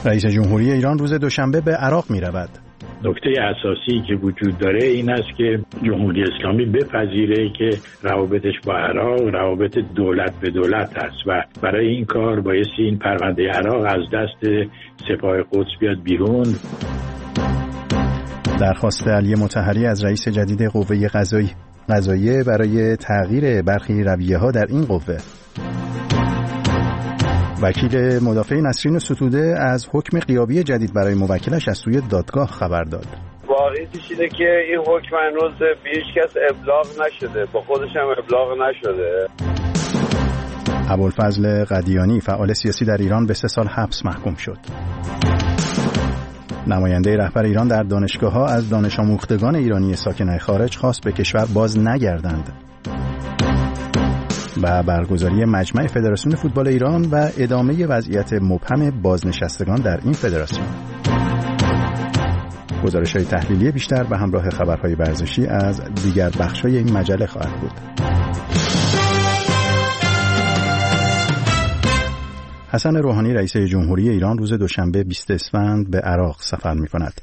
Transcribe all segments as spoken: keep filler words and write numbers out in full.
رئیس جمهوری ایران روز دوشنبه به عراق می رود. نکته اساسی که وجود داره این است که جمهوری اسلامی بپذیره که روابطش با عراق روابط دولت به دولت است و برای این کار بایستی این پرونده عراق از دست سپاه قدس بیاد بیرون. درخواست علی مطهری از رئیس جدید قوه قضایی قضاییه برای تغییر برخی رویه‌ها در این قوه. وکیل مدافع نسرین ستوده از حکم غیابی جدید برای موکلش از سوی دادگاه خبر داد. واقعیتش اینه که این حکم هنوز به هیچ کس ابلاغ نشده، با خودش هم ابلاغ نشده. ابوالفضل قدیانی فعال سیاسی در ایران به سه سال حبس محکوم شد. نماینده رهبر ایران در دانشگاه‌ها از دانش آموختگان ایرانی ساکن خارج خواست به کشور باز نگردند. و برگزاری مجمع فدراسیون فوتبال ایران و ادامه وضعیت مبهم بازنشستگان در این فدراسیون. گزارش‌های تحلیلی بیشتر به همراه خبرهای ورزشی از دیگر بخش‌های این مجله خواهد بود. حسن روحانی رئیس جمهوری ایران روز دوشنبه بیست اسفند به عراق سفر می‌کند.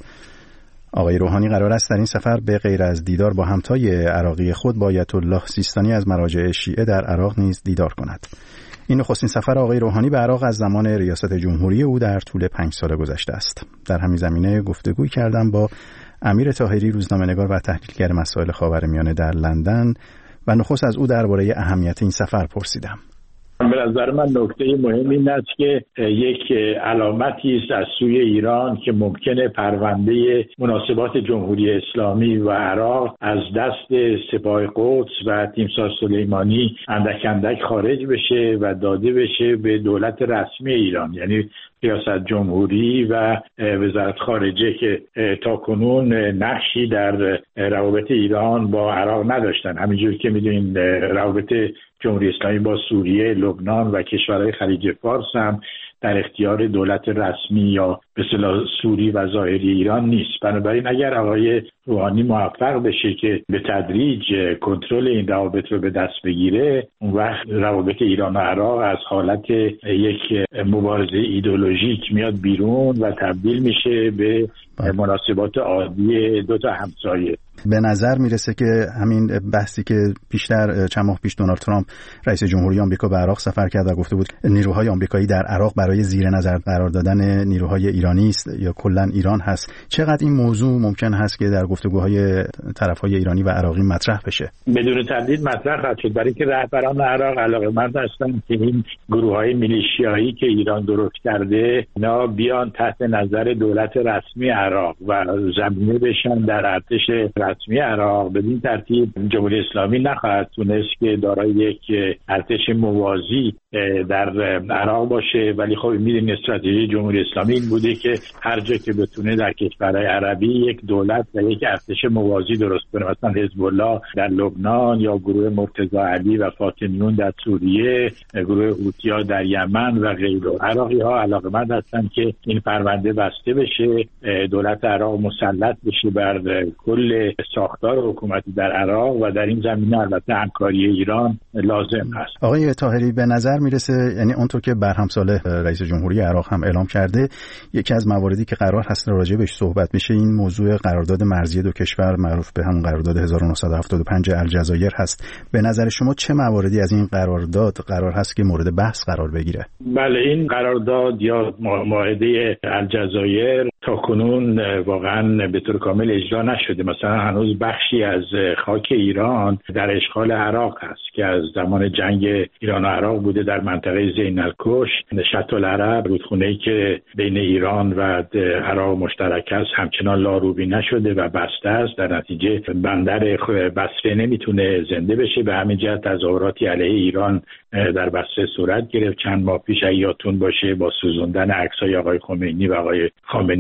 آقای روحانی قرار است در این سفر به غیر از دیدار با همتای عراقی خود با آیت الله سیستانی از مراجع شیعه در عراق نیز دیدار کند. این نخستین سفر آقای روحانی به عراق از زمان ریاست جمهوری او در طول پنج سال گذشته است. در همین زمینه گفتگوی کردم با امیر طاهری روزنامه‌نگار و تحلیلگر مسائل خاورمیانه در لندن و نخست از او درباره اهمیت این سفر پرسیدم. به نظر من نکته مهم این است که یک علامتی است از سوی ایران که ممکنه پرونده مناسبات جمهوری اسلامی و عراق از دست سپاه قدس و تیمسار سلیمانی اندک اندک خارج بشه و داده بشه به دولت رسمی ایران، یعنی ریاست جمهوری و وزارت خارجه که تاکنون نقشی در روابط ایران با عراق نداشتن. همینجوری که میدونین روابط جمهوری اسلامی با سوریه، لبنان و کشورهای خلیج فارس هم در اختیار دولت رسمی یا به اصطلاح سوری و ظاهری ایران نیست. بنابراین اگر آقای روحانی موفق بشه که به تدریج کنترل این روابط رو به دست بگیره، اون وقت روابط ایران و عراق از حالت یک مبارزه ایدئولوژیک میاد بیرون و تبدیل میشه به مناسبات عادی دو تا همسایه. به نظر میرسه که همین بحثی که بیشتر چند ماه پیش دونالد ترامپ رئیس جمهوری آمریکا به عراق سفر کرد و گفته بود نیروهای آمریکایی در عراق برای زیر نظر قرار دادن نیروهای ایرانی است یا کلا ایران هست، چقدر این موضوع ممکن هست که در گفتگوهای طرفهای ایرانی و عراقی مطرح بشه؟ بدون تردید مطرح خواهد شد، برای که رهبران عراق علاقه‌مند هستند که این گروه‌های میلیشیایی که ایران درست کرده اینا بیان تحت نظر دولت رسمی عراق و زمینه بشن در ارتش رسمی عراق. بدین ترتیب جمهوری اسلامی نخواهد تونست که دارای یک ارتش موازی در عراق باشه، ولی خب می‌دونید استراتژی جمهوری اسلامی این بوده که هر جا که بتونه در کشورهای عربی یک دولت و یک ارتش موازی درست کنه، مثلا حزب الله در لبنان یا گروه مرتضی علی و فاطمیون در سوریه، گروه حوثی‌ها در یمن و غیره. عراقی‌ها علاقه‌مند هستند که این پرونده بسته بشه، دولت عراق مسلط بشه بر کل ساختار حکومتی در عراق و در این زمینه البته همکاری ایران لازم است. آقای طاهری به نظر میرسه، یعنی اونطور که برهم صالح رئیس جمهوری عراق هم اعلام کرده، یکی از مواردی که قرار هست راجع بهش صحبت بشه این موضوع قرارداد مرزی دو کشور معروف به همون قرارداد هزار و نهصد و هفتاد و پنج الجزایر هست. به نظر شما چه مواردی از این قرارداد قرار هست که مورد بحث قرار بگیره؟ بله، این قرارداد یا معاهده الجزایر تا کنون واقعا به طور کامل اجرا نشده. مثلا هنوز بخشی از خاک ایران در اشغال عراق هست که از زمان جنگ ایران و عراق بوده، در منطقه زین الکش، شط العرب، رودخونه‌ای که بین ایران و عراق مشترک است همچنان لاروبی نشده و بسته است. در نتیجه بندر بصره نمیتونه زنده بشه. به همین جهت تظاهراتی علیه ایران در بصره صورت گرفت. چند ماه پیش یادتون باشه با سوزوندن عکسای آقای خمینی و آقای خامنه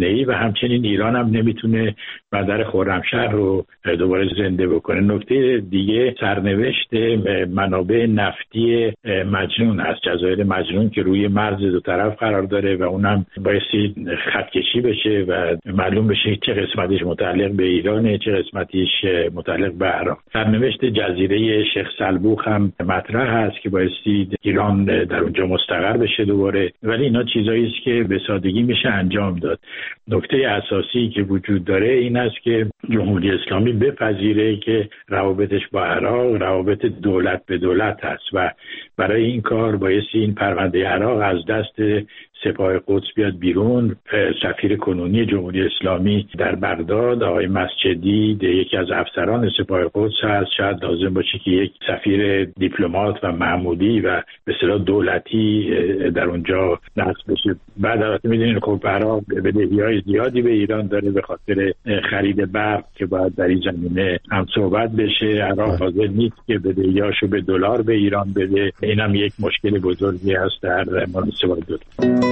جامعه‌ای و همچنین ایران هم نمیتونه بندر خرمشهر رو دوباره زنده بکنه. نکته دیگه سرنوشت منابع نفتی مجنون است، جزایر مجنون که روی مرز دو طرف قرار داره و اونم بایستی خطکشی بشه و معلوم بشه چه قسمتش متعلق به ایرانه، چه قسمتش متعلق به عراق. سرنوشت جزیره شیخ سلبوخ هم مطرح هست که بایستی ایران در اونجا مستقر بشه دوباره، ولی اینا چیزایی است که به سادگی میشه انجام داد. نکته اساسی که وجود داره این است که جمهوری اسلامی بپذیره که روابطش با عراق روابط دولت به دولت هست و برای این کار بایستی این پرونده عراق از دست سپاه قدس بیاد بیرون. سفیر کنونی جمهوری اسلامی در بغداد آقای مسجدی یکی از افسران سپاه قدس هست، شاید لازم باشه که یک سفیر دیپلمات و معمولی و به اصطلاح دولتی در اونجا نصب بشه. بعد البته میدونین خب عراق بدهی‌های زیادی به ایران داره به خاطر خرید برق که باید در این زمینه هم صحبت بشه. عراق حاضر نیست که بدهیاشو به دلار به ایران بده، اینم یک مشکل بزرگی هست در مناسبات دو.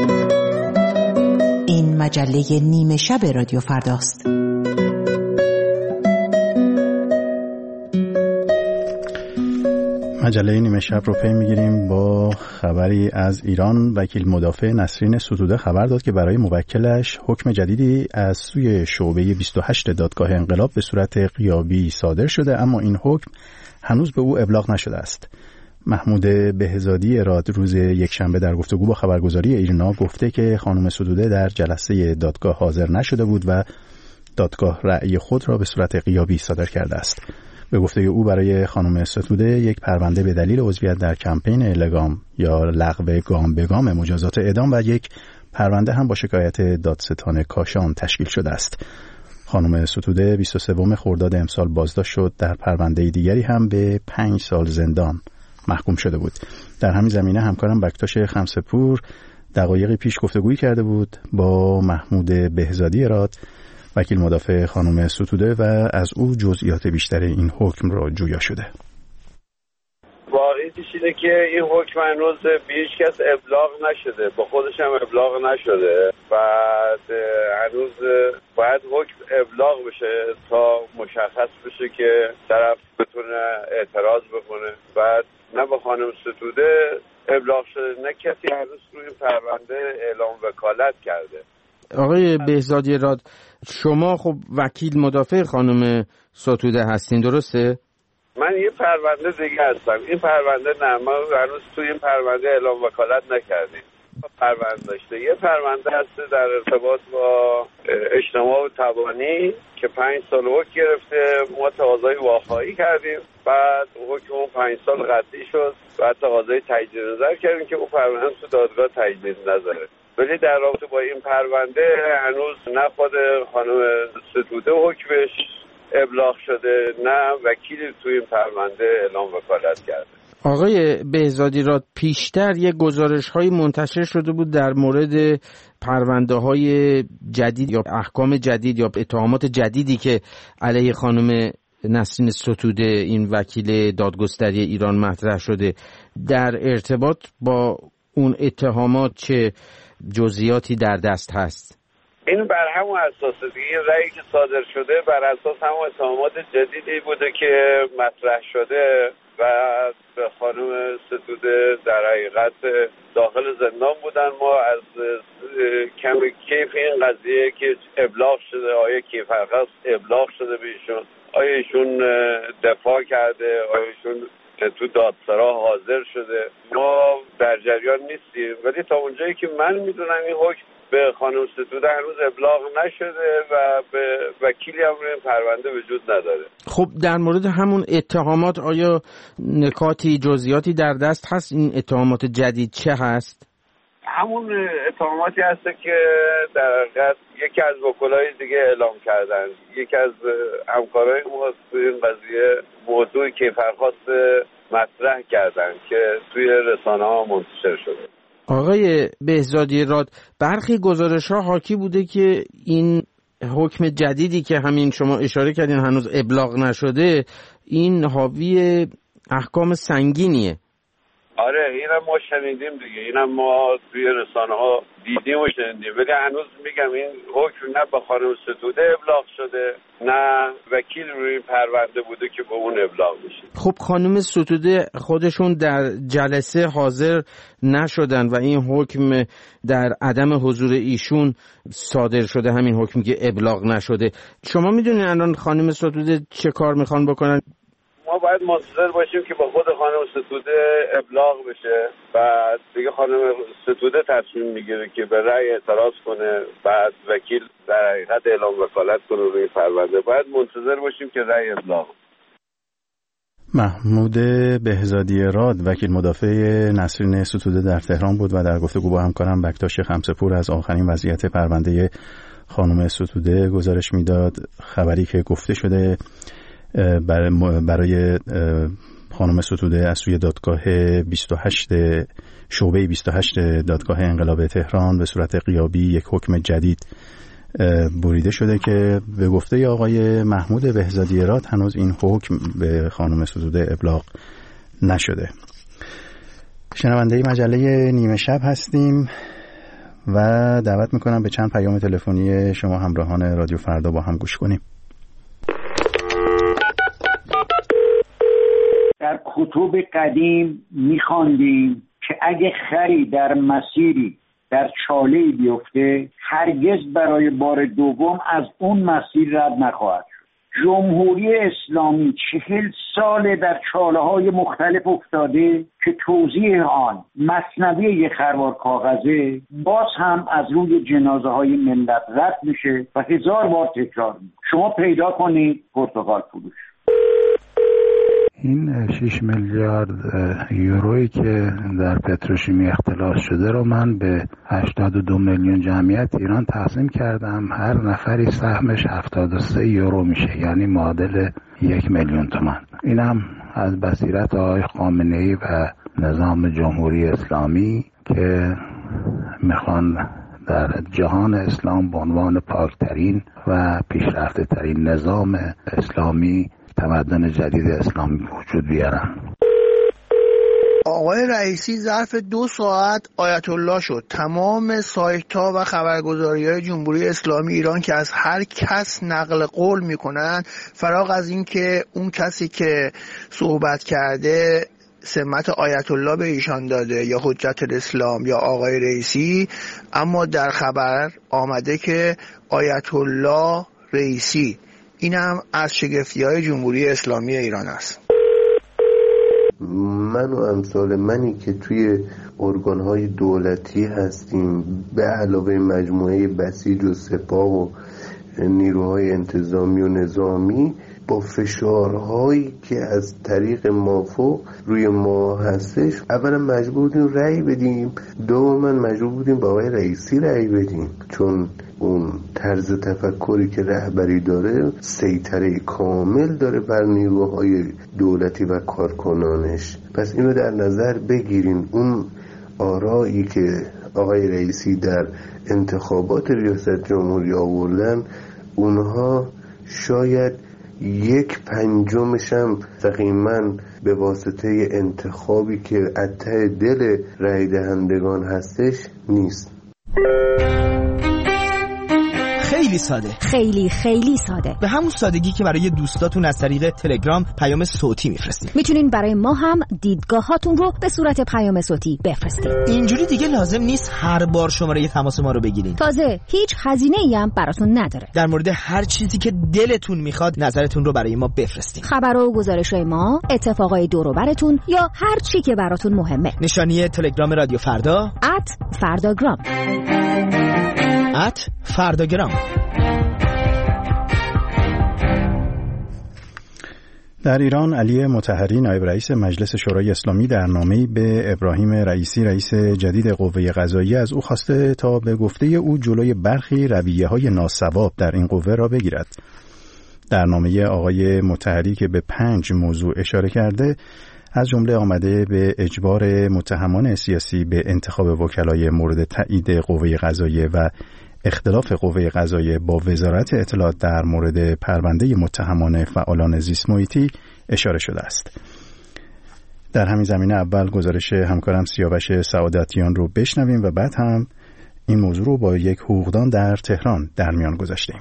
این مجله نیمه شب رادیو فرداست. مجله نیمه شب رو پی میگیریم با خبری از ایران. وکیل مدافع نسرین ستوده خبر داد که برای موکلش حکم جدیدی از سوی شعبه بیست و هشت دادگاه انقلاب به صورت غیابی صادر شده، اما این حکم هنوز به او ابلاغ نشده است. محمود بهزادی راد روز یکشنبه در گفتگو با خبرگزاری ایرنا گفته که خانم ستوده در جلسه دادگاه حاضر نشده بود و دادگاه رأی خود را به صورت غیابی صادر کرده است. به گفته او برای خانم ستوده یک پرونده به دلیل عضویت در کمپین لگام یا لغو گام به گام مجازات اعدام و یک پرونده هم با شکایت دادستان کاشان تشکیل شده است. خانم ستوده بیست و سوم خرداد امسال بازداشت شد. در پرونده دیگری هم به پنج سال زندان محکوم شده بود. در همین زمینه همکارم بکتاش خمسه‌پور دقایقی پیش گفتگویی کرده بود با محمود بهزادی راد وکیل مدافع خانم ستوده و از او جزئیات بیشتر این حکم را جویا شده. واقعیتش اینه که این حکم هنوز به هیچ کس ابلاغ نشده، با خودش هم ابلاغ نشده. بعد هنوز باید حکم ابلاغ بشه تا مشخص بشه که طرف بتونه اعتراض بکنه. بعد نه با خانم ستوده ابلاغ شده نه کسی هنوز روی این پرونده اعلام وکالت کرده. آقای بهزادی راد، شما خب وکیل مدافع خانم ستوده هستین، درسته؟ من یه پرونده دیگه هستم. این پرونده نه، ما هنوز توی این پرونده اعلام وکالت نکردیم. پرونده داشته یه پرونده هست در ارتباط با اجتماع و تبانی که پنج سال حکم گرفته. ما تقاضای واخوایی کردیم، بعد حکم اون پنج سال قطعی شد، بعد تقاضای تجدید نظر کردیم که اون پرونده تو دادگاه تجدید نظره. ولی در رابطه با این پرونده هنوز نه خود خانم ستوده حکمش ابلاغ شده، نه وکیلی توی این پرونده اعلام وکالت کرده. آقای بهزادی راد، پیشتر یک گزارش‌های منتشر شده بود در مورد پرونده‌های جدید یا احکام جدید یا اتهامات جدیدی که علیه خانم نسرین ستوده این وکیل دادگستری ایران مطرح شده. در ارتباط با اون اتهامات چه جزئیاتی در دست هست؟ این بر همون اساس دیگه رأیی که صادر شده بر اساس همون اتهامات جدیدی بوده که مطرح شده و به خانم ستوده در حقیقت داخل زندان بودن. ما از کم کیف این قضیه که ابلاغ شده، آیا کیفرخواست ابلاغ شده بهشون، آیا ایشون دفاع کرده، آیا ایشون تو دادسرا حاضر شده، ما در جریان نیستیم. ولی تا اونجایی که من میدونم این حکم به خانم ستوده هنوز ابلاغ نشده و به وکیلی هم روی پرونده وجود نداره. خب در مورد همون اتهامات آیا نکاتی جزئیاتی در دست هست؟ این اتهامات جدید چه هست؟ همون اتهاماتی هست که در حقیقت یکی از وکلای دیگه اعلام کردن. یکی از همکارای ما توی این قضیه موضوعی که فرخواست مطرح کردن که توی رسانه ها منتشر شده. آقای بهزادی راد، برخی گزارش ها حاکی بوده که این حکم جدیدی که همین شما اشاره کردین هنوز ابلاغ نشده، این حاوی احکام سنگینیه. آره اینم ما شنیدیم دیگه، اینم ما توی رسانه ها دیدیم و شنیدیم، ولی هنوز میگم این حکم نه به خانم ستوده ابلاغ شده نه وکیل روی این پرونده بوده که به اون ابلاغ بشه. خب خانم ستوده خودشون در جلسه حاضر نشدن و این حکم در عدم حضور ایشون صادر شده، همین حکم که ابلاغ نشده. شما میدونین الان خانم ستوده چه کار میخوان بکنن؟ ما باید منتظر باشیم که با خود خانم ستوده ابلاغ بشه، بعد دیگه خانم ستوده تصمیم میگیره که به رأی اعتراض کنه، بعد وکیل در حقیقت اعلام وکالت کنه روی پرونده. باید منتظر باشیم که رأی ابلاغ. محمود بهزادی راد وکیل مدافع نسرین ستوده در تهران بود و در گفتگو با همکارم بکتاش خمسه‌پور از آخرین وضعیت پرونده خانم ستوده گزارش میداد. خبری که گفته شده برای خانم ستوده از سوی دادگاه بیست و هشت شعبه بیست و هشت دادگاه انقلاب تهران به صورت غیابی یک حکم جدید بریده شده که به گفته آقای محمود بهزادی راد هنوز این حکم به خانم ستوده ابلاغ نشده. شنونده مجله نیمه شب هستیم و دعوت میکنم به چند پیام تلفنی شما همراهان رادیو فردا با هم گوش کنیم. در کتب قدیم میخواندیم که اگه خری در مسیری در چاله‌ای بیفته هرگز برای بار دوم از اون مسیر رد نخواهد شد. جمهوری اسلامی چهل سال در چاله‌های مختلف افتاده که توضیح آن مثنوی یک خروار کاغذه، باز هم از روی جنازه‌های ملت رد میشه و هزار بار تکرار میشه. شما پیدا کنید پرتغال فروش. این شش میلیارد یورویی که در پتروشیمی اختلاس شده رو من به هشتاد و دو میلیون جمعیت ایران تقسیم کردم. هر نفری سهمش هفتاد و سه یورو میشه، یعنی معادل یک میلیون تومان. اینم از بصیرت آقای خامنه‌ای و نظام جمهوری اسلامی که میخوان در جهان اسلام به عنوان پاکترین و پیشرفته ترین نظام اسلامی تمدن جدید اسلامی وجود بیارن. آقای رئیسی ظرف دو ساعت آیت الله شد. تمام سایت‌ها و خبرگزاری‌های جمهوری اسلامی ایران که از هر کس نقل قول میکنن، فراغ از این که اون کسی که صحبت کرده سمت آیت الله به ایشان داده یا حجت الاسلام یا آقای رئیسی، اما در خبر آمده که آیت الله رئیسی. این هم از شگفتی‌های جمهوری اسلامی ایران است. من و امثال منی که توی ارگان‌های دولتی هستیم، به علاوه مجموعه بسیج و سپاه و نیروهای انتظامی و نظامی، با فشارهایی که از طریق مافو روی ما هستش، اولا مجبور بودیم رأی بدیم، دوما مجبور بودیم با آقای رئیسی رأی بدیم، چون اون طرز تفکری که رهبری داره سیطره کامل داره بر نیروهای دولتی و کارکنانش. پس اینو در نظر بگیرین. اون آرایی که آقای رئیسی در انتخابات ریاست جمهوری آوردن، اونها شاید یک پنجمش هم دقیقاً به واسطه انتخابی که از ته دل رای دهندگان هستش نیست. خیلی ساده، خیلی خیلی ساده، به همون سادگی که برای دوستاتون از طریق تلگرام پیام صوتی میفرستید. میتونین برای ما هم دیدگاهاتون رو به صورت پیام صوتی بفرستید. اینجوری دیگه لازم نیست هر بار شماره تماس ما رو بگیرین. تازه هیچ هزینه‌ای هم براتون نداره. در مورد هر چیزی که دلتون میخواد نظرتون رو برای ما بفرستین. خبر و گزارش‌های ما، اتفاقای دور و براتون یا هر چی که براتون مهمه. نشانی تلگرام رادیو فردا ات فرداگرام ات فرداگرام. در ایران علی مطهری نایب رئیس مجلس شورای اسلامی در نامه‌ای به ابراهیم رئیسی رئیس جدید قوه قضاییه از او خواسته تا به گفته او جلوی برخی رویه‌های ناصواب در این قوه را بگیرد. در نامه آقای مطهری که به پنج موضوع اشاره کرده، از جمله آمده به اجبار متهمان سیاسی به انتخاب وکلای مورد تایید قوه قضاییه و اختلاف قوه قضاییه با وزارت اطلاعات در مورد پرونده متهمان فعالان زیست محیطی اشاره شده است. در همین زمینه اول گزارش همکارم سیاوش سعادتیان رو بشنویم و بعد هم این موضوع رو با یک حقوقدان در تهران در میان گذاشتیم.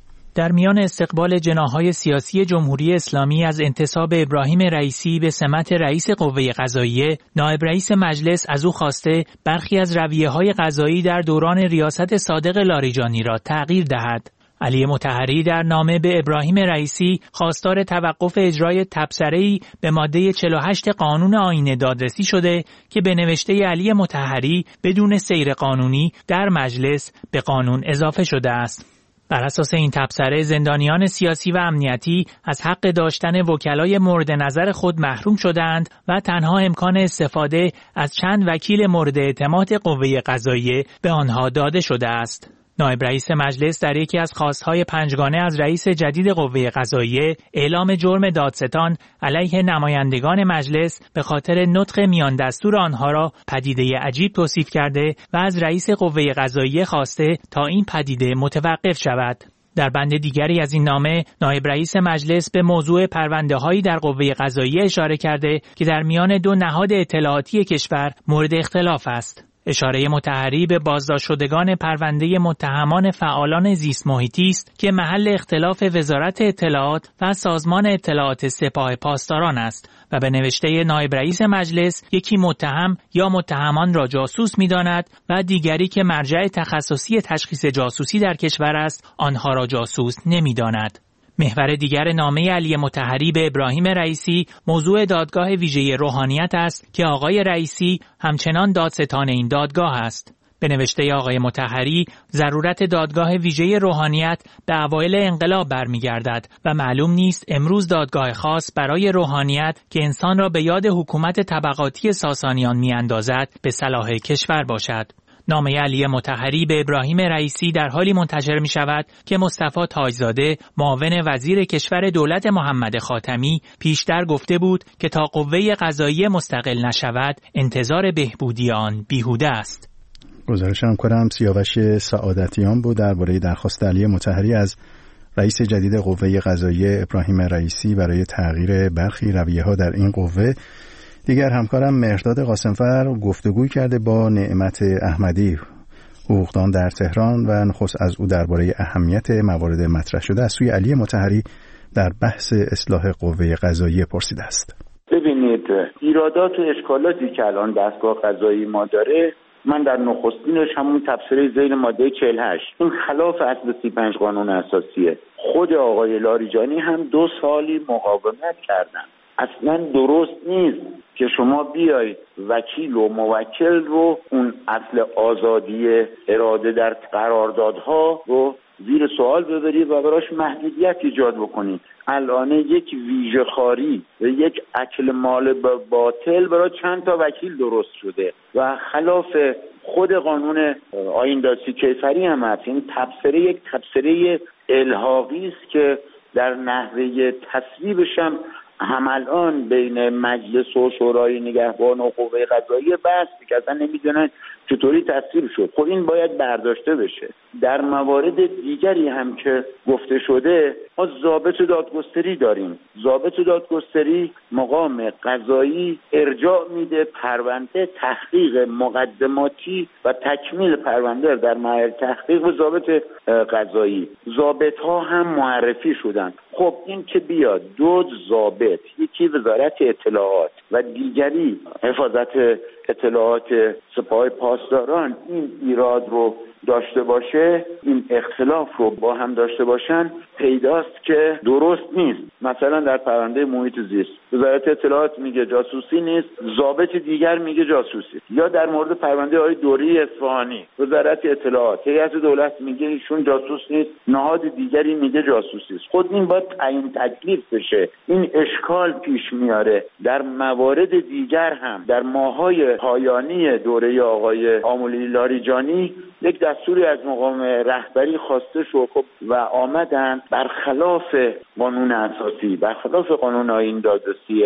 در میان استقبال جناح‌های سیاسی جمهوری اسلامی از انتصاب ابراهیم رئیسی به سمت رئیس قوه قضاییه، نایب رئیس مجلس از او خواسته برخی از رویه‌های قضایی در دوران ریاست صادق لاریجانی را تغییر دهد. علی مطهری در نامه به ابراهیم رئیسی خواستار توقف اجرای تبصره‌ای به ماده چهل و هشت قانون آیین دادرسی شده که به نوشته علی مطهری بدون سیر قانونی در مجلس به قانون اضافه شده است. بر اساس این تبصره زندانیان سیاسی و امنیتی از حق داشتن وکلای مورد نظر خود محروم شدند و تنها امکان استفاده از چند وکیل مورد اعتماد قوه قضاییه به آنها داده شده است. نایب رئیس مجلس در یکی از خواستهای پنجگانه از رئیس جدید قوه قضاییه اعلام جرم دادستان علیه نمایندگان مجلس به خاطر نطق میان دستور آنها را پدیده عجیب توصیف کرده و از رئیس قوه قضاییه خواسته تا این پدیده متوقف شود. در بند دیگری از این نامه نایب رئیس مجلس به موضوع پرونده‌هایی در قوه قضاییه اشاره کرده که در میان دو نهاد اطلاعاتی کشور مورد اختلاف است. اشاره مطهری به بازداشت شدگان پرونده متهمان فعالان زیست محیطی است که محل اختلاف وزارت اطلاعات و سازمان اطلاعات سپاه پاسداران است و به نوشته نایب رئیس مجلس یکی متهم یا متهمان را جاسوس می‌داند و دیگری که مرجع تخصصی تشخیص جاسوسی در کشور است آنها را جاسوس نمی‌داند. محور دیگر نامه علی مطهری به ابراهیم رئیسی موضوع دادگاه ویژه روحانیت است که آقای رئیسی همچنان دادستان این دادگاه است. به نوشته آقای مطهری ضرورت دادگاه ویژه روحانیت به اوایل انقلاب برمیگردد و معلوم نیست امروز دادگاه خاص برای روحانیت که انسان را به یاد حکومت طبقاتی ساسانیان میاندازد به صلاح کشور باشد. نامه علی مطهری به ابراهیم رئیسی در حالی منتشر می شود که مصطفی تاجزاده معاون وزیر کشور دولت محمد خاتمی پیشتر گفته بود که تا قوه قضاییه مستقل نشود انتظار بهبودی آن بیهوده است. گزارش همکارم سیاوش سعادتیان بود درباره درخواست علی مطهری از رئیس جدید قوه قضاییه ابراهیم رئیسی برای تغییر برخی رویه‌ها در این قوه. دیگر همکارم مهرداد قاسمفر گفتگوی کرده با نعمت احمدی، حقوقدان در تهران، و نخست از او درباره اهمیت موارد مطرح شده از سوی علی مطهری در بحث اصلاح قوه قضاییه پرسیده است. ببینید، ایرادات و اشکالاتی که الان دستگاه قضایی ما داره، من در نخستینش همون تبصره ذیل ماده چهل و هشت، این خلاف اصل سی و پنج قانون اساسیه. خود آقای لاریجانی هم دو سالی مقاومت کردن. اصلا درست نیست که شما بیای وکیل و موکل رو، اون اصل آزادی اراده در قراردادها رو زیر سوال ببری و براش محدودیت ایجاد بکنی. الان یک ویژه خاری و یک اکل مال باطل برای چند تا وکیل درست شده و خلاف خود قانون آیین دادرسی کیفری هم هست. این تبصره یک تبصره الحاقی است که در نحوه تصویبش هم هم الان بین مجلس و شورای نگهبان و قوه قضاییه بحثی که اصلا نمیدونن چطوری تصویب شد. خب این باید برداشته بشه. در موارد دیگری هم که گفته شده، ما ضابط دادگستری داریم. ضابط دادگستری مقام قضایی ارجاع میده پرونده، تحقیق مقدماتی و تکمیل پرونده در مرحله تحقیق و ضابط قضایی. ضابط ها هم معرفی شدن. خب این که بیاد دو ضابط، یکی وزارت اطلاعات و دیگری حفاظت اطلاعات سپاه پاسداران، این ایراد رو داشته باشه، این اختلاف رو با هم داشته باشن، پیداست که درست نیست. مثلا در پرونده محیط زیست وزارت اطلاعات میگه جاسوسی نیست، ضابط دیگر میگه جاسوسی. یا در مورد پرونده آقای دوری اصفهانی وزارت اطلاعات، هیئت دولت میگه ایشون جاسوس نیست، نهاد دیگری میگه جاسوسی است. خود این باید تعیین تکلیف بشه. این اشکال پیش میاره. در موارد دیگر هم در ماهای پایانی دوره آقای آملی لاریجانی یک دستوری از مقام رهبری خواسته شد و آمدن برخلاف قانون اساسی، برخلاف قانون آیین دادرسی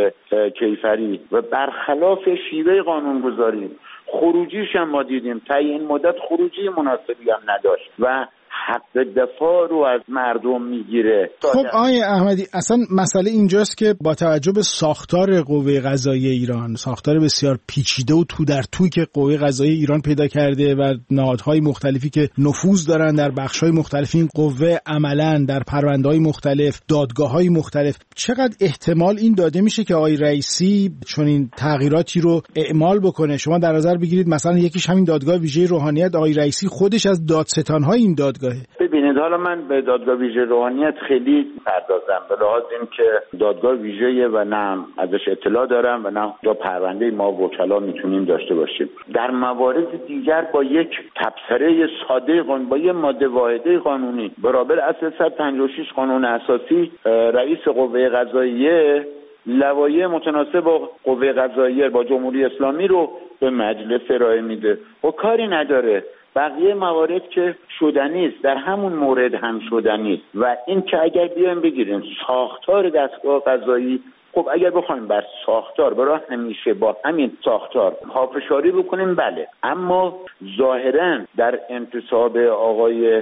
کیفری و برخلاف شیوه قانونگذاری، خروجیش هم ما دیدیم تعیین مدت خروجی مناسبی هم نداشت و حق دفاع رو از مردم میگیره. خب آقای احمدی، اصلا مسئله اینجاست که با توجه به ساختار قوه قضاییه ایران، ساختار بسیار پیچیده و تو در توی که قوه قضاییه ایران پیدا کرده و نهادهای مختلفی که نفوذ دارن در بخش‌های مختلف این قوه، عملاً در پرونده‌های مختلف، دادگاه‌های مختلف، چقدر احتمال این داده میشه که آقای رئیسی چون این تغییراتی رو اعمال بکنه؟ شما در نظر بگیرید مثلا یکیش همین دادگاه ویژه روحانیت، آقای رئیسی خودش از دادستان‌های این دادگاهه. ببینید، حالا من به دادگاه ویژه روحانیت خیلی پردازم به لحاظ این که دادگاه ویژه و نه ازش اطلاع دارم و نه یا پرونده ما وکلا میتونیم داشته باشیم. در موارد دیگر با یک تبصره ساده قانون، با یک ماده واحده قانونی برابر اصل صد و پنجاه و شش قانون اساسی، رئیس قوه قضاییه لوایح متناسب با قوه قضاییه با جمهوری اسلامی رو به مجلس ارائه میده و کاری نداره. بقیه موارد که شدنی است، در همون مورد هم شدنی است. و این که اگر بیایم بگیریم ساختار دستگاه قضایی، خب اگر بخوایم بر ساختار برای همیشه با همین ساختار پافشاری بکنیم بله، اما ظاهرا در انتصاب آقای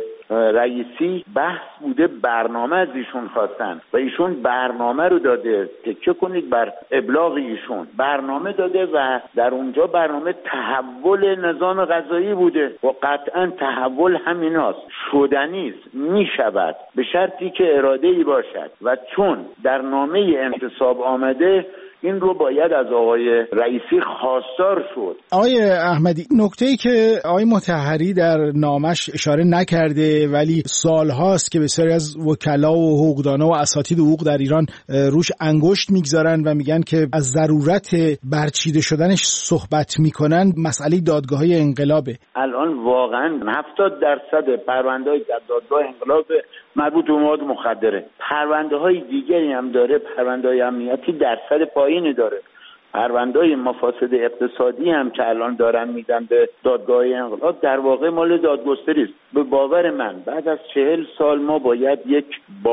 رئیسی بحث بوده، برنامه از ایشون خواستن و ایشون برنامه رو داده، تکیه کنید بر ابلاغ ایشون، برنامه داده و در اونجا برنامه تحول نظام قضایی بوده و قطعا تحول همیناست، شدنی است، میشود به شرطی که اراده ای باشد و چون در نامه انتصاب آمده این رو باید از آقای رئیسی خواستار شد. آقای احمدی، نکته‌ای که آقای مطهری در نامش اشاره نکرده ولی سالهاست که بسیاری از وکلا و حقوقدانا و اساتید حقوق در ایران روش انگشت میگذارن و میگن که از ضرورت برچیده شدنش صحبت میکنن، مسئله دادگاه‌های انقلابه. الان واقعا هفتاد درصد پرونده‌های در دادگاه انقلاب مربوط به مواد مخدره. پرونده‌های دیگری هم داره، پرونده‌های امنیتی درصد پایینی داره. پرونده‌های مفاسد اقتصادی هم که الان دارن میدن به دادگاه انقلاب در واقع مال دادگستری است. به باور من بعد از چهل سال ما باید یک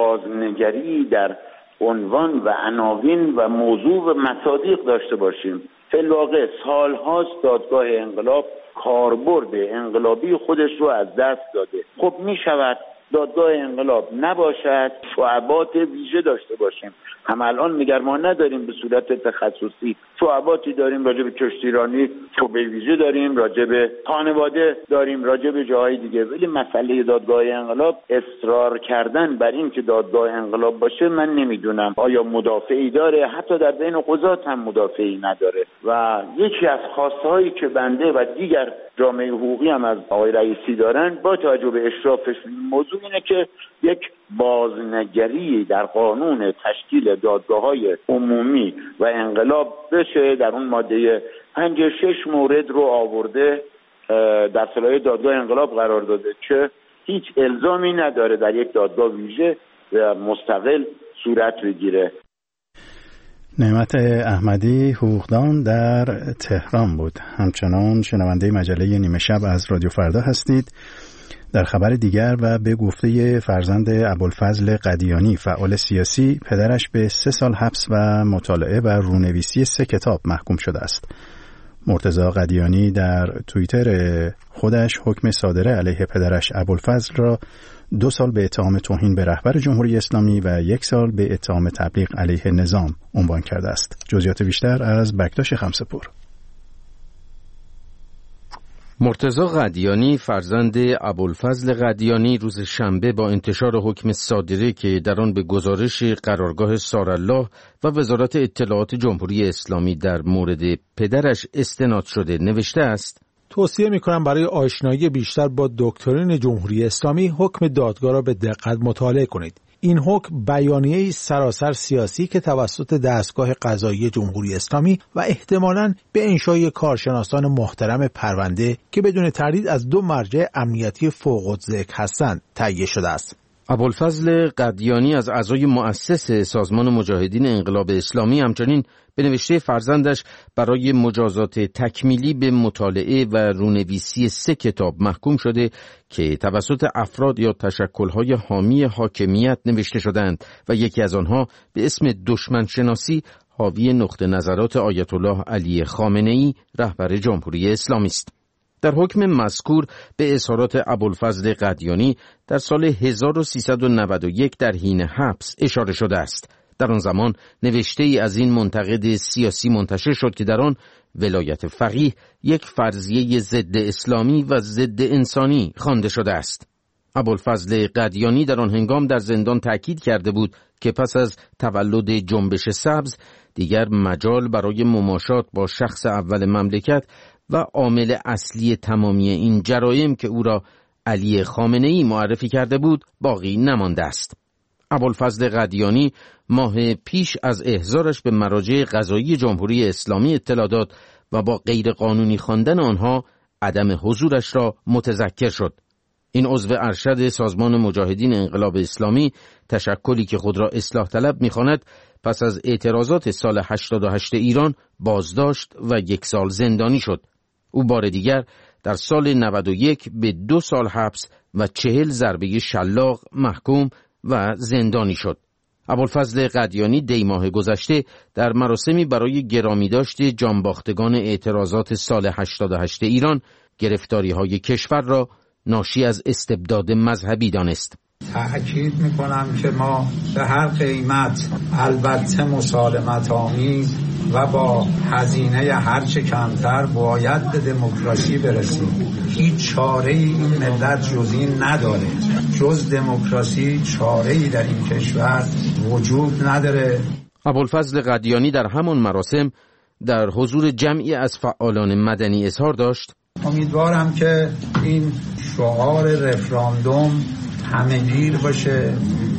بازنگری در عنوان و عناوین و موضوع و مصادیق داشته باشیم. فی الواقع سال‌هاست دادگاه انقلاب کاربرد انقلابی خودش رو از دست داده. خب میشود دادگاه انقلاب نباشد، شعبات ویژه داشته باشیم. هم الان میگر ما نداریم به صورت تخصصی، شعباتی داریم راجع به کشتیرانی، شعبه ویژه داریم راجع به خانواده، داریم راجع به جاهای دیگه. ولی مسئله دادگاه انقلاب اصرار کردن بر این که دادگاه انقلاب باشه، من نمیدونم آیا مدافعی داره، حتی در بین قضات هم مدافعی نداره. و یکی از خواستهایی که بنده و دیگر جامعه حقوقی هم از آقای رئیسی دارن با توجه به اشرافش موضوع اینه که یک بازنگری در قانون تشکیل دادگاه‌های عمومی و انقلاب بشه. در اون ماده پنجاه و شش مورد رو آورده در صلاحیت دادگاه انقلاب قرار داده که هیچ الزامی نداره در یک دادگاه ویژه و مستقل صورت بگیره. نعمت احمدی، حقوقدان در تهران بود. همچنان شنونده مجله نیمه شب از رادیو فردا هستید. در خبر دیگر و به گفته فرزند ابوالفضل قدیانی فعال سیاسی، پدرش به سه سال حبس و مطالعه و رونویسی سه کتاب محکوم شده است. مرتضی قدیانی در توییتر خودش حکم صادره علیه پدرش ابوالفضل را دو سال به اتهام توهین به رهبر جمهوری اسلامی و یک سال به اتهام تبلیغ علیه نظام عنوان کرده است. جزئیات بیشتر از بکتاش خمسه‌پور. مرتضی قدیانی فرزند ابوالفضل قدیانی روز شنبه با انتشار حکم صادره که در آن به گزارش قرارگاه سارالله و وزارت اطلاعات جمهوری اسلامی در مورد پدرش استناد شده نوشته است: توصیه می‌کنم برای آشنایی بیشتر با دکترین جمهوری اسلامی حکم دادگاه را به دقت مطالعه کنید. این حکم بیانیه‌ای سراسر سیاسی که توسط دستگاه قضایی جمهوری اسلامی و احتمالاً به انشای کارشناسان محترم پرونده که بدون تردید از دو مرجع امنیتی فوق‌الذکر هستند تهیه شده است. ابوالفضل قدیانی از اعضای مؤسس سازمان مجاهدین انقلاب اسلامی همچنین به نوشته فرزندش برای مجازات تکمیلی به مطالعه و رونویسی سه کتاب محکوم شده که توسط افراد یا تشکل‌های حامی حاکمیت نوشته شدند و یکی از آنها به اسم دشمن شناسی حاوی نقطه نظرات آیت الله علی خامنه‌ای رهبر جمهوری اسلامی است. در حکم مذکور به اظهارات ابوالفضل قدیانی در سال هزار و سیصد و نود و یک در حین حبس اشاره شده است. در آن زمان نوشته ای از این منتقد سیاسی منتشر شد که در آن ولایت فقیه یک فرضیه ضد اسلامی و ضد انسانی خوانده شده است. ابوالفضل قدیانی در آن هنگام در زندان تأکید کرده بود که پس از تولد جنبش سبز دیگر مجال برای مماشات با شخص اول مملکت و عامل اصلی تمامی این جرایم که او را علی خامنه‌ای معرفی کرده بود باقی نمانده است. ابوالفضل قدیانی ماه پیش از احضارش به مراجع قضایی جمهوری اسلامی اطلاع داد و با غیر قانونی خواندن آنها عدم حضورش را متذکر شد. این عضو ارشد سازمان مجاهدین انقلاب اسلامی تشکلی که خود را اصلاح طلب می‌خواند پس از اعتراضات سال هشتاد و هشت ایران بازداشت و یک سال زندانی شد. او بار دیگر در سال نود و یک به دو سال حبس و چهل ضربه شلاق محکوم و زندانی شد. ابوالفضل قدیانی دی ماه گذشته در مراسمی برای گرامیداشت جانباختگان اعتراضات سال هشتاد و هشت ایران گرفتاری‌های کشور را ناشی از استبداد مذهبی دانست. تأکید میکنم که ما به هر قیمت البته مسالمت آمیز و با هزینه هرچه کمتر باید به دموکراسی برسیم. هیچ چاره ای این ملت جز این نداره. جز دموکراسی چاره ای در این کشور وجود نداره. ابوالفضل قدیانی در همان مراسم در حضور جمعی از فعالان مدنی اظهار داشت: امیدوارم که این شعار رفراندوم همه‌گیر باشه،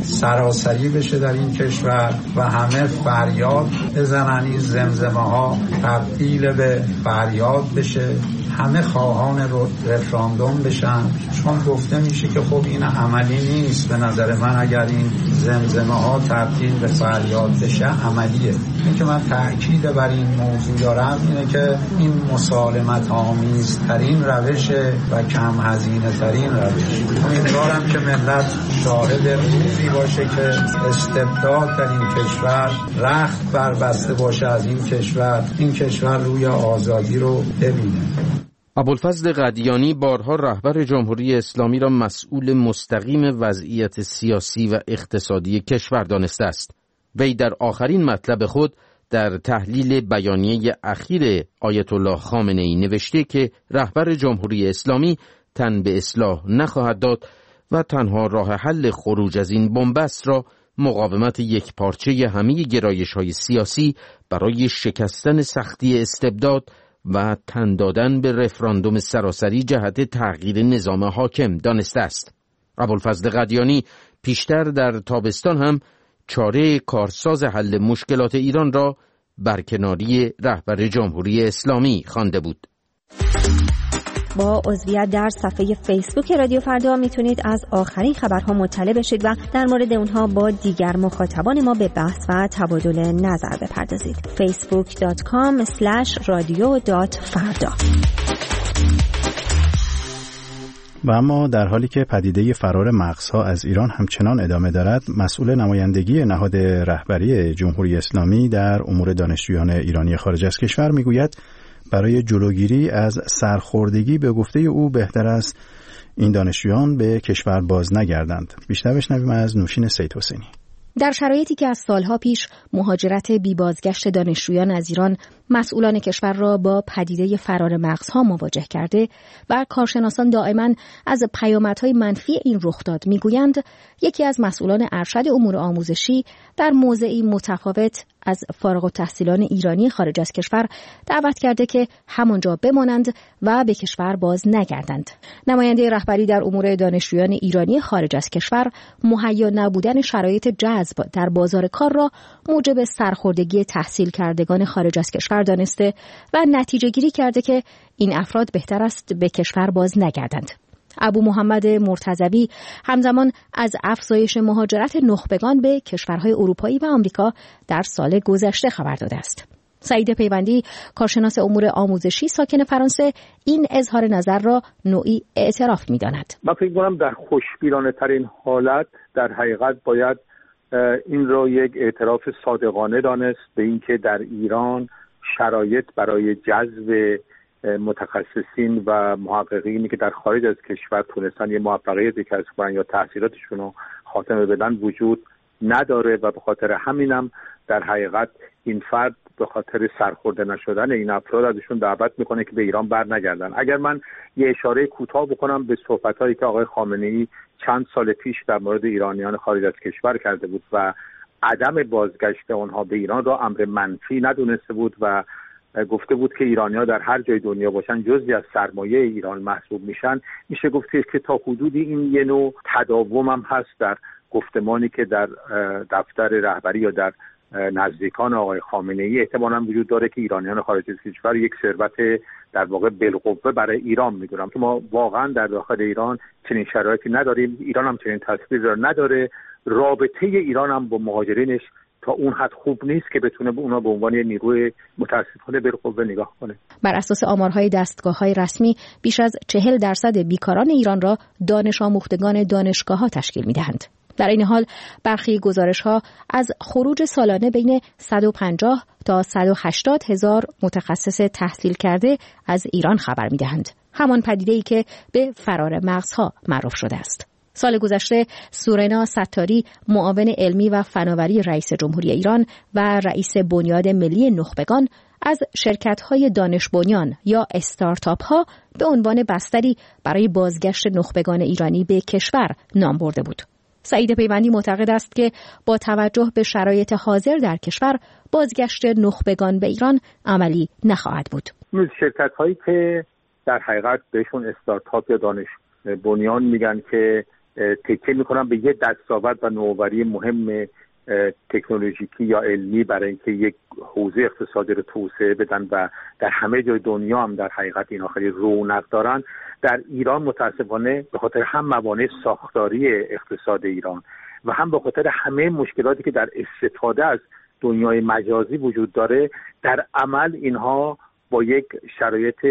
سراسری بشه در این کشور و همه فریاد بزنن، این زمزمه ها تبدیل به فریاد بشه، همه خواهان رفراندوم بشن. چون گفته میشه که خب این عملی نیست. به نظر من اگر این زمزمه ها تبدیل به فریاد بشه عملیه. این که من تأکید بر این موضوع دارم اینه که این مسالمت آمیز ترین روشه و کم هزینه ترین روش. امیدوارم که ملت شاهد روزی باشه که استبداد در این کشور رخت بربسته باشه از این کشور، این کشور روی آزادی رو ببینه. ابوالفضل قدیانی بارها رهبر جمهوری اسلامی را مسئول مستقیم وضعیت سیاسی و اقتصادی کشور دانسته است. وی در آخرین مطلب خود در تحلیل بیانیه اخیر آیت الله خامنه‌ای نوشته که رهبر جمهوری اسلامی تن به اصلاح نخواهد داد و تنها راه حل خروج از این بنبست را مقاومت یک پارچه همه گرایش‌های سیاسی برای شکستن سختی استبداد و تن دادن به رفراندوم سراسری جهت تغییر نظام حاکم دانسته است. ابوالفضل قدیانی پیشتر در تابستان هم چاره کارساز حل مشکلات ایران را برکناری رهبر جمهوری اسلامی خوانده بود. با عضویت در صفحه فیسبوک رادیو فردا میتونید از آخرین خبرها مطلع بشید و در مورد اونها با دیگر مخاطبان ما به بحث و تبادل نظر بپردازید. فیسبوک دات کام اسلش رادیو دات فردا. و اما در حالی که پدیده فرار مغزها از ایران همچنان ادامه دارد، مسئول نمایندگی نهاد رهبری جمهوری اسلامی در امور دانشجویان ایرانی خارج از کشور میگوید برای جلوگیری از سرخوردگی به گفته او بهتر است این دانشجویان به کشور باز نگردند. بیشتر بشنویم از نوشین سید حسینی. در شرایطی که از سالها پیش مهاجرت بی بازگشت دانشجویان از ایران مسئولان کشور را با پدیده فرار مغزها مواجه کرده و کارشناسان دائما از پیامدهای منفی این رخداد میگویند، یکی از مسئولان ارشد امور آموزشی در موضعی متفاوت از فارغ التحصیلان ایرانی خارج از کشور دعوت کرده که همانجا بمانند و به کشور باز نگردند. نماینده رهبری در امور دانشجویان ایرانی خارج از کشور مهیا نبودن شرایط جذب در بازار کار را موجب سرخوردگی تحصیل کردگان خارج از کشور دانسته و نتیجه گیری کرده که این افراد بهتر است به کشور باز نگردند. ابو محمد مرتضوی همزمان از افزایش مهاجرت نخبگان به کشورهای اروپایی و آمریکا در سال گذشته خبر داده است. سعید پیوندی، کارشناس امور آموزشی ساکن فرانسه، این اظهار نظر را نوعی اعتراف می‌داند. من فکر می‌کنم در خوشبینانه ترین حالت در حقیقت باید این را یک اعتراف صادقانه دانست به اینکه در ایران شرایط برای جذب متخصصین و محققینی که در خارج از کشور تونستن یه موفقیتی کسب کنن یا تحصیلاتشون رو خاتمه بدن وجود نداره و به خاطر همینم در حقیقت این فرد به خاطر سرخورده نشدن این افراد ازشون دعوت میکنه که به ایران بر نگردن. اگر من یه اشاره کوتاه بکنم به صحبتایی که آقای خامنه‌ای چند سال پیش در مورد ایرانیان خارج از کشور کرده بود و عدم بازگشت آنها به ایران را امر منفی ندونسته بود و گفته بود که ایرانی‌ها در هر جای دنیا باشن جزئی از سرمایه ایران محسوب میشن، میشه گفت که تا حدودی این یه نوع تداوم هم هست در گفتمانی که در دفتر رهبری یا در نزدیکان آقای خامنه‌ای احتمالاً وجود داره که ایرانیان خارج از کشور یک ثروت در واقع بالقوه برای ایران می‌دونم که ما واقعاً در داخل ایران چنین شرایطی نداریم. ایران هم چنین تصویری را نداره. رابطه ایران هم با مهاجرینش تا اون حد خوب نیست که بتونه به اونا به عنوان نیروی متاسفانه بالقوه نگاه کنه. بر اساس آمارهای دستگاه‌های رسمی بیش از چهل درصد بیکاران ایران را دانش آموختگان دانشگاه‌ها تشکیل می‌دهند. در این حال برخی گزارش‌ها از خروج سالانه بین صد و پنجاه تا صد و هشتاد هزار متخصص تحصیل کرده از ایران خبر می‌دهند. همان پدیده‌ای که به فرار مغزها معروف شده است. سال گذشته سورنا ستاری، معاون علمی و فناوری رئیس جمهوری ایران و رئیس بنیاد ملی نخبگان، از شرکت‌های دانش بنیان یا استارتاپ‌ها به عنوان بستری برای بازگشت نخبگان ایرانی به کشور نام برده بود. سعید پیوندی معتقد است که با توجه به شرایط حاضر در کشور بازگشت نخبگان به ایران عملی نخواهد بود. شرکت‌هایی که در حقیقت بهشون استارتاپ یا دانش بنیان میگن که تکیه میکنن به یه دستاورد و نوآوری مهم تکنولوژیکی یا علمی برای اینکه یک حوزه اقتصادی رو توسعه بدن و در همه جای دنیا هم در حقیقت اینا خیلی رونق دارن، در ایران متاسفانه به خاطر هم موانع ساختاری اقتصاد ایران و هم به خاطر همه مشکلاتی که در استفاده از دنیای مجازی وجود داره، در عمل اینها با یک شرایط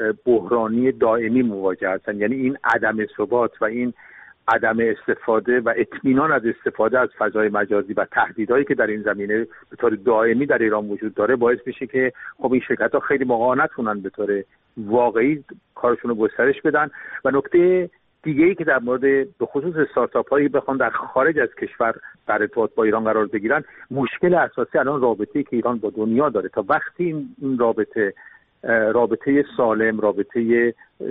بحرانی دائمی مواجه هستند. یعنی این عدم ثبات و این عدم استفاده و اطمینان از استفاده از فضای مجازی و تهدیدهایی که در این زمینه به طور دائمی در ایران وجود داره باعث میشه که خب این شرکت‌ها خیلی موقع نتونن به طور واقعی کارشون رو گسترش بدن. و نکته دیگه‌ای که در مورد به خصوص استارتاپ‌هایی بخوان در خارج از کشور در ارتباط با ایران قرار بگیرن، مشکل اساسی الان رابطه‌ای که ایران با دنیا داره. تا وقتی این رابطه رابطه سالم، رابطه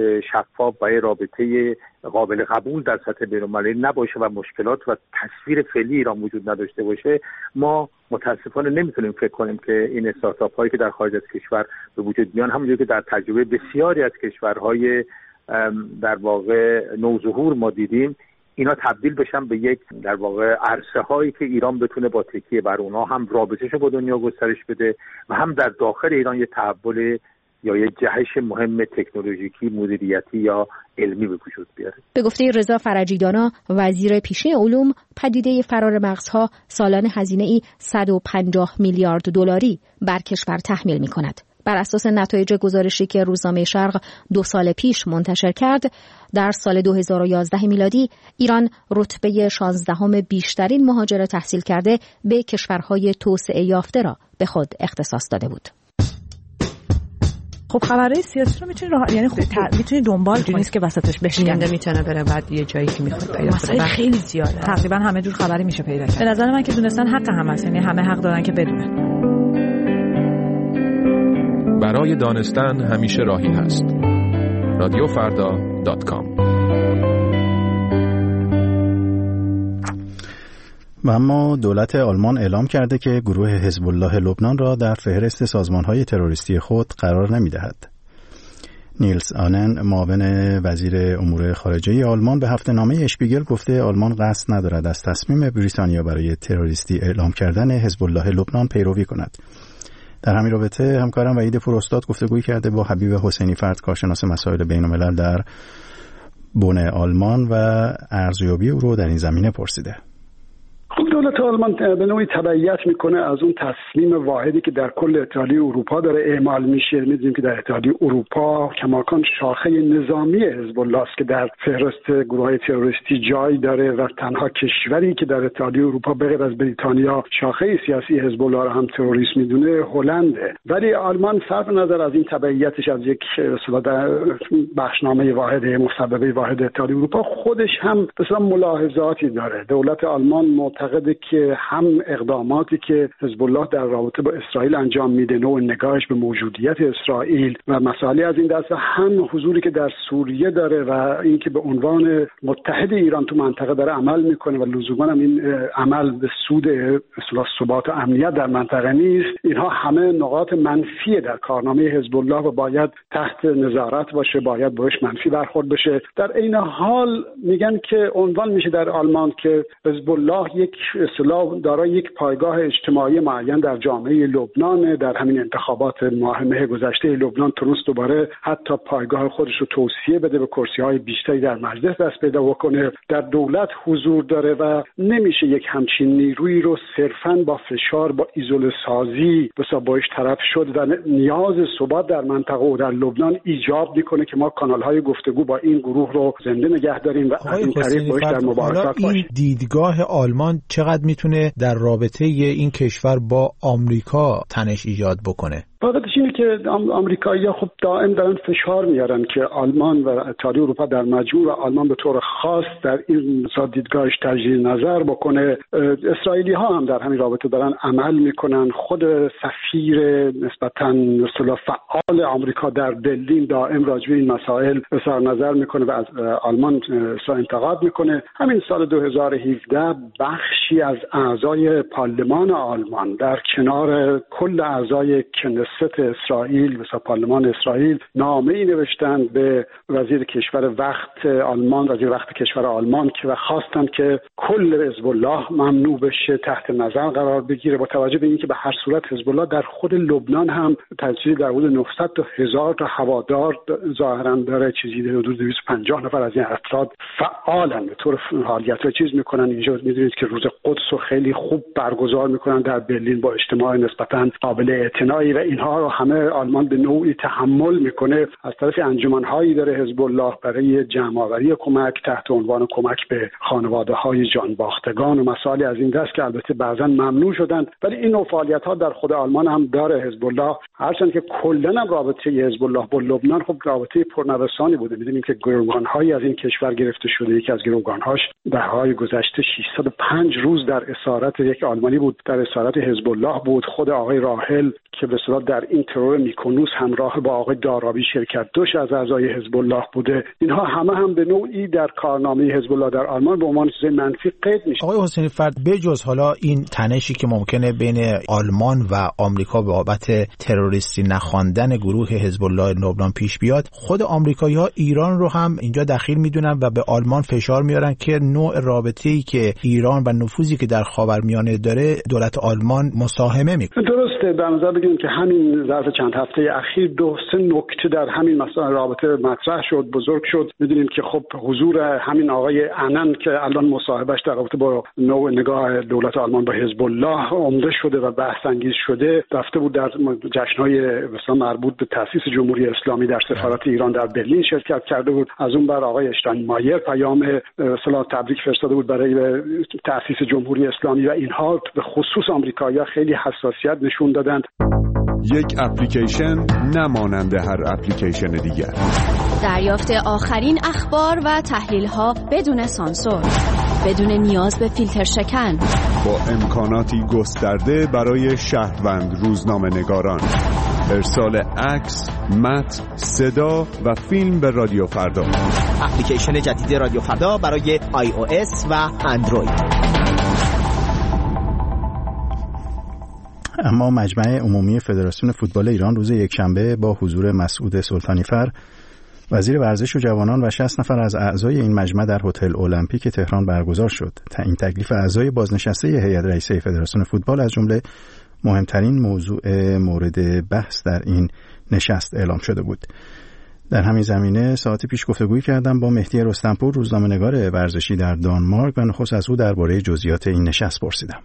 شفاف و رابطه قابل قبول در سطح بین‌المللی نباشه و مشکلات و تصویر فعلی ایران وجود نداشته باشه، ما متاسفانه نمیتونیم فکر کنیم که این استارتاپ هایی که در خارج از کشور به وجود میان، همونجوری که در تجربه بسیاری از کشورهای در واقع نوظهور ما دیدیم، اینا تبدیل بشن به یک در واقع عرصه هایی که ایران بتونه با تکیه بر اونها هم رابطه‌شو با دنیا گسترش بده و هم در داخل ایران یه تحول یا یه جهش مهم تکنولوژیکی، مدیریتی یا علمی به وجود بیاره. به گفته رضا فرجیدانا، وزیر پیشین علوم، پدیده فرار مغزها سالانه هزینه‌ای صد و پنجاه میلیارد دلاری بر کشور تحمیل می‌کند. بر اساس نتایج گزارشی که روزنامه شرق دو سال پیش منتشر کرد، در سال دو هزار و یازده میلادی ایران رتبه شانزدهم بیشترین مهاجر تحصیل کرده به کشورهای توسعه یافته را به خود اختصاص داده بود. خب خبرهای سیاسی رو میتونی راه یعنی خب میتونی دنبال کنی، نیست که وسطش بشکنه، میتونه بره بعد یه جایی که میخواد پیدا کنه. خیلی زیاده، تقریبا همه جور خبری میشه پیدا کرد. به نظر من که دونستن حق هم هست، یعنی همه حق دارن که بدونن. برای دانستن همیشه راهی هست. رادیو فردا دات کام. و اما دولت آلمان اعلام کرده که گروه حزب الله لبنان را در فهرست سازمان‌های تروریستی خود قرار نمی‌دهد. نیلز آنن، معاون وزیر امور خارجه آلمان، به هفته‌نامه اشپیگل گفته آلمان قصد ندارد از تصمیم بریتانیا برای تروریستی اعلام کردن حزب الله لبنان پیروی کند. در همین رابطه همکارم وحید پوراستاد گفتگویی کرده با حبیب حسینی فرد، کارشناس مسائل بین‌الملل در بن آلمان، و ارزیابی او رو در این زمینه پرسیده. خب دولت آلمان به نوعی تبعیت میکنه از اون تصمیم واحدی که در کل اتحادیه اروپا داره اعمال میشه. میدونیم که در اتحادیه اروپا کماکان شاخه نظامی حزب الله است که در فهرست گروه‌های تروریستی جای داره و تنها کشوری که در اتحادیه اروپا به غیر از بریتانیا شاخه سیاسی حزب الله را هم تروریست میدونه هلنده. ولی آلمان صرف نظر از این تبعیتش از یک اصطلاح بخشنامه واحد مسببه واحد اتحادیه اروپا خودش هم مثلا ملاحظاتی داره. دولت آلمان معتقده که هم اقداماتی که حزب الله در رابطه با اسرائیل انجام میده، نوع نگاهش به موجودیت اسرائیل و مسائلی از این دست، هم حضوری که در سوریه داره و اینکه به عنوان متحد ایران تو منطقه داره عمل میکنه و لزوما هم این عمل به سود اصلاح ثبات و امنیت در منطقه نیست، اینها همه نقاط منفی در کارنامه حزب الله و باید تحت نظارت باشه، باید بهش منفی برخورد بشه. در عین حال میگن که عنوان میشه در آلمان که حزب الله یک اصطلاح دارای یک پایگاه اجتماعی معین در جامعه لبنان. در همین انتخابات ماه مه گذشته لبنان تونست دوباره حتی پایگاه خودش رو توسعه بده، به کرسی‌های بیشتری در مجلس دست پیدا بکنه، در دولت حضور داره و نمیشه یک همچین نیرویی رو صرفاً با فشار، با ایزوله سازی بسا باش طرف شد و نیاز ثبات در منطقه و در لبنان ایجاب میکنه که ما کانال‌های گفتگو با این گروه رو زنده نگه داریم و از این طریق باش در مبارزات باشیم. این دیدگاه آلمان چقدر میتونه در رابطه این کشور با آمریکا تنش ایجاد بکنه؟ واقعیتش اینه که آمریکایی‌ها خب دائم دارن فشار میارن که آلمان و اتحادیه اروپا در مجموع و آلمان به طور خاص در این دیدگاهش تجدید نظر بکنه. اسرائیلی‌ها هم در همین رابطه دارن عمل میکنن. خود سفیر نسبتاً اصطلاح فعال آمریکا در برلین دائم راجع به این مسائل اظهار نظر میکنه و از آلمان انتقاد میکنه. همین سال دو هزار و هفده بخشی از اعضای پارلمان آلمان در کنار کل اعضای کنست اسرائیل و پارلمان اسرائیل نامه‌ای نوشتند به وزیر کشور وقت آلمان، وزیر وقت کشور آلمان که و خواستند که کل حزب الله ممنوع بشه، تحت نظر قرار بگیره، با توجه به اینکه به هر صورت حزب الله در خود لبنان هم تجزیه در حدود نهصد تا هزار تا هوادار ظاهرا داره، چیزی در حدود دویست و پنجاه نفر از این افراد فعالن به طور فعالیت و چیز میکنن. اینجا میدونید که روز قدس رو خیلی خوب برگزار میکنن در برلین با اجتماع نسبتاً قابل اعتنایی و اینها رو همه آلمان به نوعی تحمل میکنه. از طرف انجمن‌هایی داره حزب الله برای جمع‌آوری کمک تحت عنوان کمک به خانواده‌های جانباختگان و مسائلی از این دست که البته بعضا ممنوع شدند، ولی این نوع فعالیت‌ها در خود آلمان هم داره حزب الله. هرچند که کلاً هم رابطه حزب الله با لبنان خب رابطه پرنوسانی بوده. می‌دونیم که گروگان‌هایی از این کشور گرفته شده. یکی از گروگان‌هاش دهه‌های گذشته ششصد و پنج روز در اسارت یک آلمانی بود، در اسارت حزب الله بود. خود آقای راحل که به اصطلاح در این ترور میکونوس همراه با آقای دارابی شرکت داشت از اعضای حزب الله بوده. اینها همه هم به نوعی در کارنامه حزب الله در آلمان به عنوان چیز منفی قید میشه. آقای حسینی فرد، بجز حالا این تنشی که ممکنه بین آلمان و آمریکا به بابت تروریستی نخواندن گروه حزب الله لبنان پیش بیاد، خود آمریکایی‌ها ایران رو هم اینجا دخیل میدونن و به آلمان فشار میارن که نوع رابطه‌ای که ایران و نفوذی که در خاورمیانه داره دولت آلمان مساهمه میکنه. درسته. در نظر بگیریم که همین ظرف چند هفته اخیر دو سه نکته در همین مسائل رابطه مطرح شد، بزرگ شد. می‌دونیم که خب حضور همین آقای عنن که الان مصاحبهش در رابطه با نوع نگاه دولت آلمان با حزب الله عمده شده و بحث انگیز شده، رفته بود در جشن‌های مثلا مربوط به تأسیس جمهوری اسلامی در سفارت ایران در برلین شرکت کرده بود. از اون بر آقای اشتاینمایر پیام اصطلاح تبریک فرستاده بود برای تأسیس جمهوری اسلامی و اینها به خصوص آمریکایی‌ها خیلی حساسیت نشون دادند. یک اپلیکیشن نمانند هر اپلیکیشن دیگر. دریافت آخرین اخبار و تحلیل‌ها بدون سانسور، بدون نیاز به فیلتر شکن، با امکاناتی گسترده برای شهروند روزنامه‌نگاران. ارسال عکس، متن، صدا و فیلم به رادیو فردا. اپلیکیشن جدید رادیو فردا برای آی او اس و اندروید. اما مجمع عمومی فدراسیون فوتبال ایران روز یکشنبه با حضور مسعود سلطانیفر وزیر ورزش و جوانان و شصت نفر از اعضای این مجمع در هتل المپیک تهران برگزار شد. تعیین تکلیف اعضای بازنشسته هیئت رئیسه فدراسیون فوتبال از جمله مهمترین موضوع مورد بحث در این نشست اعلام شده بود. در همین زمینه ساعتی پیش گفتگوی کردم با مهدی رستمپور، روزنامه‌نگار ورزشی در دانمارک، و نخست از او درباره جزئیات این نشست پرسیدم.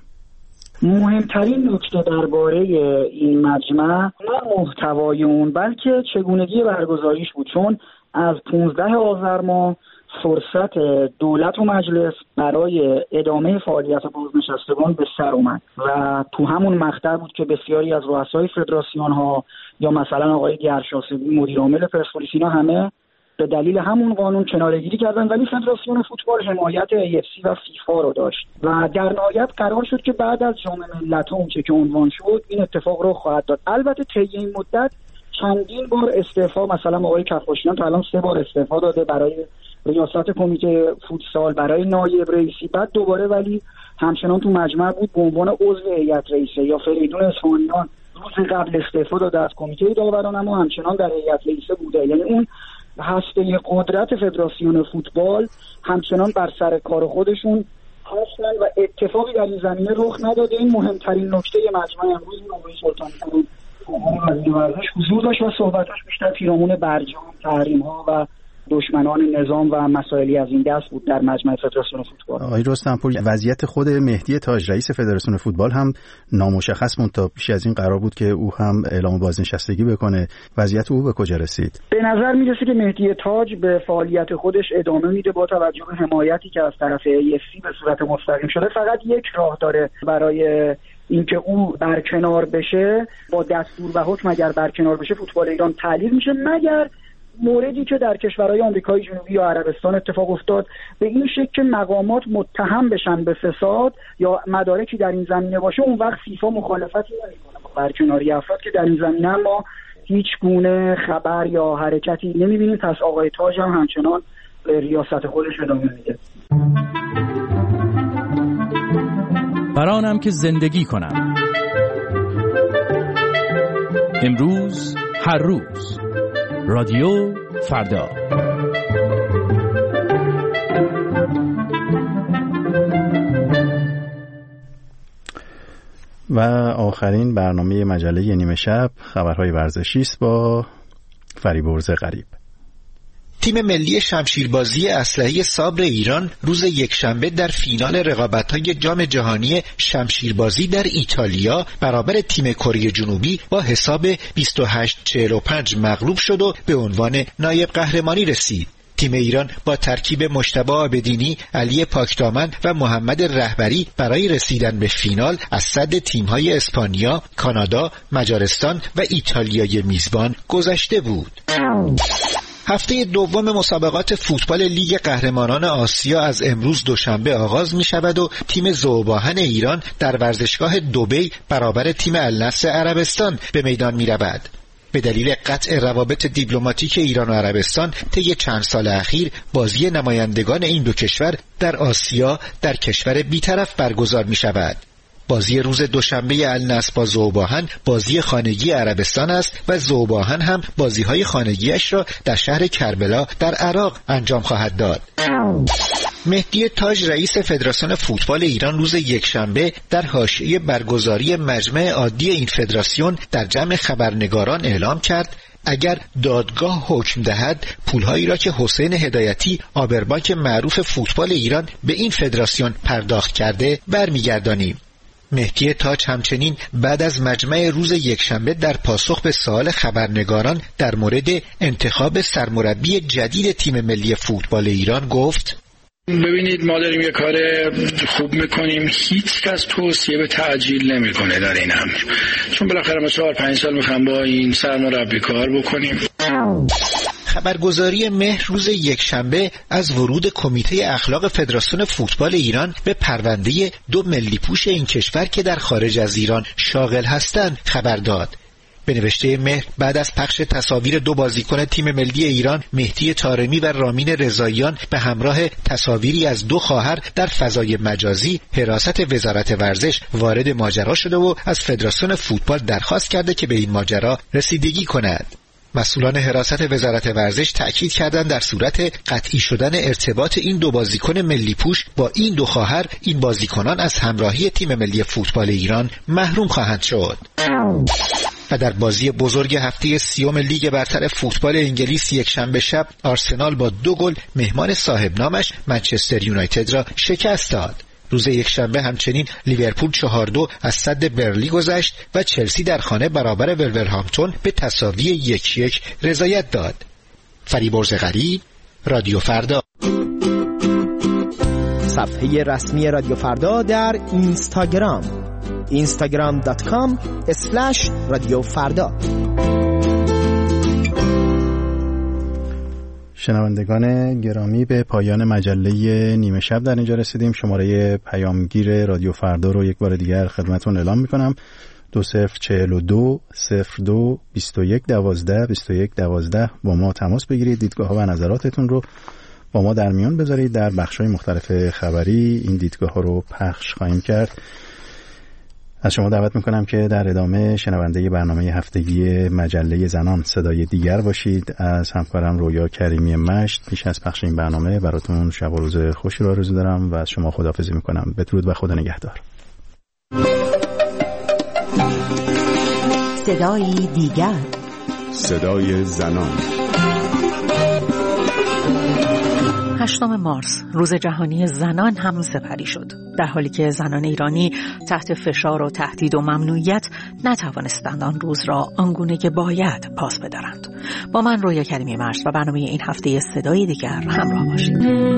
مهمترین نکته درباره این مجمع نه محتوای اون بلکه چگونگی برگزاریش بود، چون از پانزده آذر ماه فرصت دولت و مجلس برای ادامه فعالیت بازنشستگان به سر اومد و تو همون مقطع بود که بسیاری از رؤسای فدراسیون ها یا مثلا آقای گرشاسبی مدیر عامل پرسپولیس اینا همه به دلیل همون قانون کناره‌گیری کردن، ولی فدراسیون فوتبال حمایت ای اف سی و فیفا رو داشت و در نهایت قرار شد که بعد از جام ملت‌ها اونچه که عنوان شد این اتفاق رو خواهد داد. البته طی این مدت چندین بار استعفا، مثلا آقای کفاشیان تا الان سه بار استعفا داده برای ریاست کمیته فوتسال، برای نایب رئیسی، بعد دوباره ولی همچنان تو مجمع بود به عنوان عضو هیئت رئیسه. یا فریدون اصفهانیان روز قبل استعفا داده از کمیته داوران اما همچنان در هیئت رئیسه بوده. یعنی اون هسته قدرت فدراسیون فوتبال همچنان بر سر کار خودشون هستن و اتفاقی در این زمینه رخ نداده. این مهمترین نکته مجمع امروز آقای سلطانی بود وزیر ورزش حضور داشت و صحبتاش بیشتر پیرامون برجام، تحریم‌ها و دشمنان نظام و مسائلی از این دست بود در مجمع فدراسیون فوتبال. آقای رستمپور، وضعیت خود مهدی تاج رئیس فدراسیون فوتبال هم نامشخص مون تا پیش از این قرار بود که او هم اعلام بازنشستگی بکنه. وضعیت او به کجا رسید؟ به نظر میرسه که مهدی تاج به فعالیت خودش ادامه میده با توجه به حمایتی که از طرف ای اف سی به صورت مستقیم شده. فقط یک راه داره برای اینکه او برکنار بشه، با دستور و حکم اگر برکنار بشه فوتبال ایران تعلیق میشه، مگر موردی که در کشورهای آمریکای جنوبی یا عربستان اتفاق افتاد به این شکل که مقامات متهم بشن به فساد یا مدارکی در این زمینه باشه، اون وقت فیفا مخالفتی نمیکنه با برکناری افراد که در این زمینه ما هیچ گونه خبر یا حرکتی نمیبینیم. پس آقای تاج هم همچنان به ریاست خودش ادامه میده. برانم که زندگی کنم، امروز هر روز، رادیو فردا. و آخرین برنامه مجله نیمه شب خبرهای ورزشی است با فریبرز غریب. تیم ملی شمشیربازی اسلحه سابر ایران روز یکشنبه در فینال رقابت‌های جام جهانی شمشیربازی در ایتالیا برابر تیم کره جنوبی با حساب بیست و هشت چهل و پنج مغلوب شد و به عنوان نایب قهرمانی رسید. تیم ایران با ترکیب مجتبی عابدینی، علی پاکدامن و محمد رهبری برای رسیدن به فینال از صد تیم‌های اسپانیا، کانادا، مجارستان و ایتالیای میزبان گذشته بود. هفته دوم مسابقات فوتبال لیگ قهرمانان آسیا از امروز دوشنبه آغاز می شود و تیم ذوباهن ایران در ورزشگاه دبی برابر تیم النصر عربستان به میدان می رود. به دلیل قطع روابط دیپلماتیک ایران و عربستان طی چند سال اخیر بازی نمایندگان این دو کشور در آسیا در کشور بی‌طرف برگزار می شود. بازی روز دوشنبه النصر با ذوباهن بازی خانگی عربستان است و ذوباهن هم بازی‌های خانگیش را در شهر کربلا در عراق انجام خواهد داد. مهدی تاج رئیس فدراسیون فوتبال ایران روز یکشنبه در حاشیه برگزاری مجمع عادی این فدراسیون در جمع خبرنگاران اعلام کرد اگر دادگاه حکم دهد پولهایی را که حسین هدایتی آبربانک معروف فوتبال ایران به این فدراسیون پرداخت کرده برمیگردانیم. مهدی تاج همچنین بعد از مجمع روز یکشنبه در پاسخ به سوال خبرنگاران در مورد انتخاب سرمربی جدید تیم ملی فوتبال ایران گفت: ببینید ما داریم یه کار خوب میکنیم، هیچ کس توصیه به تعجیل نمیکنه در این امر، چون بالاخره ما چهار پنج سال میخوام با این سرمربی کار بکنیم. خبرگزاری مهر روز یکشنبه از ورود کمیته اخلاق فدراسیون فوتبال ایران به پرونده دو ملی پوش این کشور که در خارج از ایران شاغل هستند خبر داد. به نوشته مهر بعد از پخش تصاویر دو بازیکن تیم ملی ایران مهدی طارمی و رامین رضاییان به همراه تصاویری از دو خواهر در فضای مجازی، حراست وزارت ورزش وارد ماجرا شده و از فدراسیون فوتبال درخواست کرده که به این ماجرا رسیدگی کند. مسئولان حراست وزارت ورزش تأکید کردند در صورت قطعی شدن ارتباط این دو بازیکن ملی پوش با این دو خواهر، این بازیکنان از همراهی تیم ملی فوتبال ایران محروم خواهند شد. و در بازی بزرگ هفته سیوم لیگ برتر فوتبال انگلیس یک شنبه شب آرسنال با دو گل مهمان صاحب نامش منچستر یونایتد را شکست داد. روز یکشنبه همچنین لیورپول چهار دو از سد برنلی گذشت و چلسی در خانه برابر ولورهامپتون به تساوی یک یک رضایت داد. فریبرز غریب، رادیو فردا. صفحه رسمی رادیو فردا در اینستاگرام اینستاگرام دات کام اسلش رادیو فردا. شنوندگان گرامی، به پایان مجله نیمه شب در اینجا رسیدیم. شماره پیامگیر رادیو فردا رو یک بار دیگر خدمتون اعلام میکنم: دو صفر چهل و دو صفر دو بیست و یک دوازده بیست و یک دوازده. با ما تماس بگیرید، دیدگاه ها و نظراتتون رو با ما در میان بذارید. در بخش‌های مختلف خبری این دیدگاه ها رو پخش خواهیم کرد. از شما دعوت میکنم که در ادامه شنونده برنامه هفتگی مجله زنان صدای دیگر باشید. از همکارم رویا کریمی مشت پیش از پخش این برنامه براتون شب و روز خوشی رو آرزو دارم و از شما خداحافظی میکنم. بدرود و خدا نگهدار. صدای دیگر، صدای زنان. هشتم مارس روز جهانی زنان هم سپری شد، در حالی که زنان ایرانی تحت فشار و تهدید و ممنوعیت نتوانستند آن روز را آنگونه که باید پاس بدارند. با من رویا کریمی مشت و برنامه این هفته صدای دیگر همراه باشید.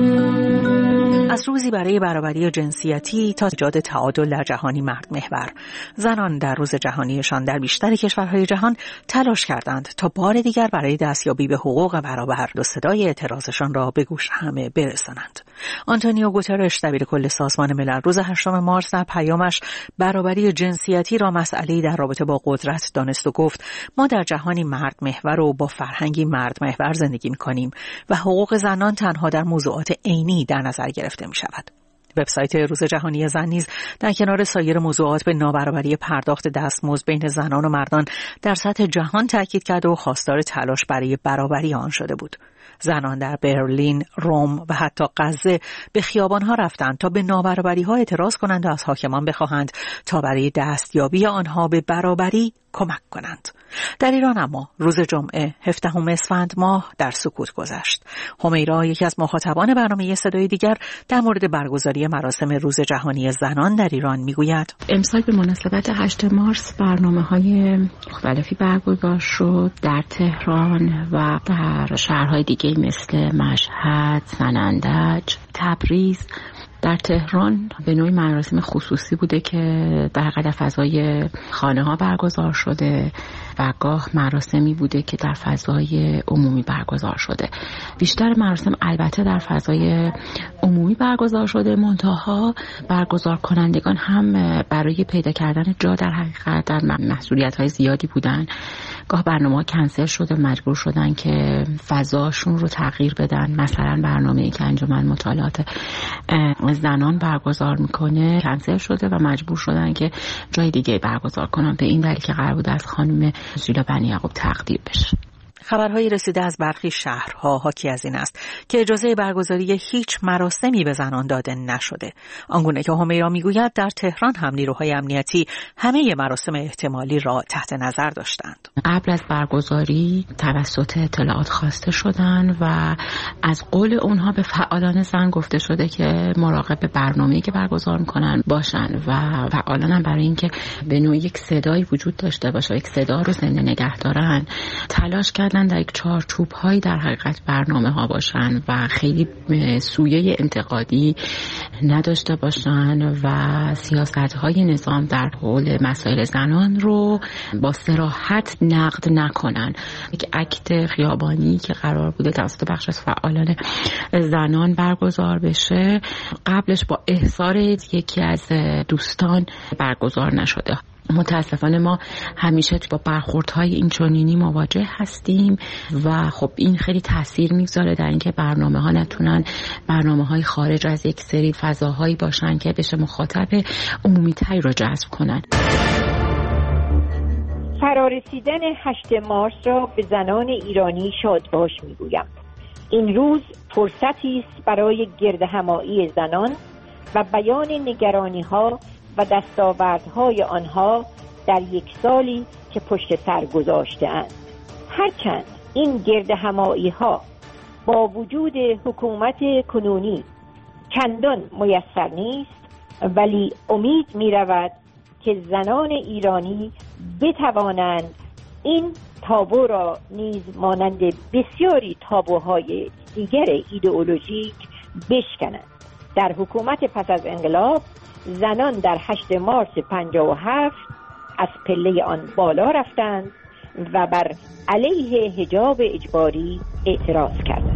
از روزی برای برابری جنسیتی تا ایجاد تعادل در جهانی مرد محور، زنان در روز جهانیشان در بیشتر کشورهای جهان تلاش کردند تا بار دیگر برای دستیابی به حقوق برابر و صدای اعتراضشان را به گوش همه برسانند. آنتونیو گوترش دبیر کل سازمان ملل روز هشتم مارس در پیامش برابری جنسیتی را مسئله‌ای در رابطه با قدرت دانست و گفت: ما در جهانی مرد محور و با فرهنگی مرد محور زندگی می‌کنیم و حقوق زنان تنها در موضوعات عینی در نظر گرفته می شود. وبسایت روز جهانی زن نیز در کنار سایر موضوعات به نابرابری پرداخت دستمزد بین زنان و مردان در سطح جهان تاکید کرد و خواستار تلاش برای برابری آن شده بود. زنان در برلین، روم و حتی غزه به خیابان‌ها رفتند تا به نابرابری‌ها اعتراض کنند و از حاکمان بخواهند تا برای دستیابی آنها به برابری کمک کنند. در ایران اما روز جمعه هفدهم اسفند ماه در سکوت گذشت. همیرا، یکی از مخاطبان برنامه صدای دیگر، در مورد برگزاری مراسم روز جهانی زنان در ایران میگوید: امسال به مناسبت هشتم مارس برنامه‌های مختلفی برگزار شد در تهران و در شهرهای دیگه مثل مشهد، سنندج، تبریز. در تهران به نوعی مراسم خصوصی بوده که در حقیقت فضای خانه ها برگزار شده و گاه مراسمی بوده که در فضای عمومی برگزار شده. بیشتر مراسم البته در فضای عمومی برگزار شده، منتها برگزار کنندگان هم برای پیدا کردن جا در حقیقت در محدودیت های زیادی بودن. گاه برنامه ها کنسل شده، مجبور شدن که فضاشون رو تغییر بدن. مثلا برنامه‌ای که انجمن مطالعات زنان برگزار میکنه کنسل شده و مجبور شدن که جای دیگه برگزار کنن، به این دلیل که قرار بود از خانم ژیلا بنی یعقوب تقدیر بشه. خبرهایی رسیده از برخی شهرها حاکی از این است که اجازه برگزاری هیچ مراسمی به زنان داده نشده. آنگونه که همیرا میگوید در تهران هم نیروهای امنیتی همه مراسم احتمالی را تحت نظر داشتند. قبل از برگزاری توسط اطلاعات خواسته شدند و از قول اونها به فعالان زن گفته شده که مراقب برنامه‌ای که برگزار میکنن باشن و فعالان هم برای اینکه به نوعی یک صدایی وجود داشته باشه، یک صدا رو زنده نگه دارن، تلاش کردن در یک چارچوب هایی در حقیقت برنامه ها باشن و خیلی سویه انتقادی نداشته باشن و سیاست های نظام در حول مسائل زنان رو با صراحت نقد نکنن. یک اکت خیابانی که قرار بوده توسط بخش از فعالان زنان برگزار بشه، قبلش با احضار یکی از دوستان برگزار نشده. متاسفانه ما همیشه با برخوردهای این چنینی مواجه هستیم و خب این خیلی تاثیر میگذاره در اینکه برنامه ها نتونن برنامه های خارج از یک سری فضاهایی باشن که بشه مخاطب عمومی تری رو جذب کنن. فرارسیدن هشتم مارس را به زنان ایرانی شادباش میگویم. این روز فرصتی است برای گردهمایی زنان و بیان نگرانی ها و دستاوردهای آنها در یک سالی که پشت سر گذاشته‌اند. هرچند این گردهمایی ها با وجود حکومت کنونی چندان میسر نیست، ولی امید می رود که زنان ایرانی بتوانند این تابو را نیز مانند بسیاری تابوهای دیگر ایدئولوژیک بشکنند. در حکومت پس از انقلاب زنان در هشت مارس پنجاه و هفت از پله آن بالا رفتند و بر علیه حجاب اجباری اعتراض کردند.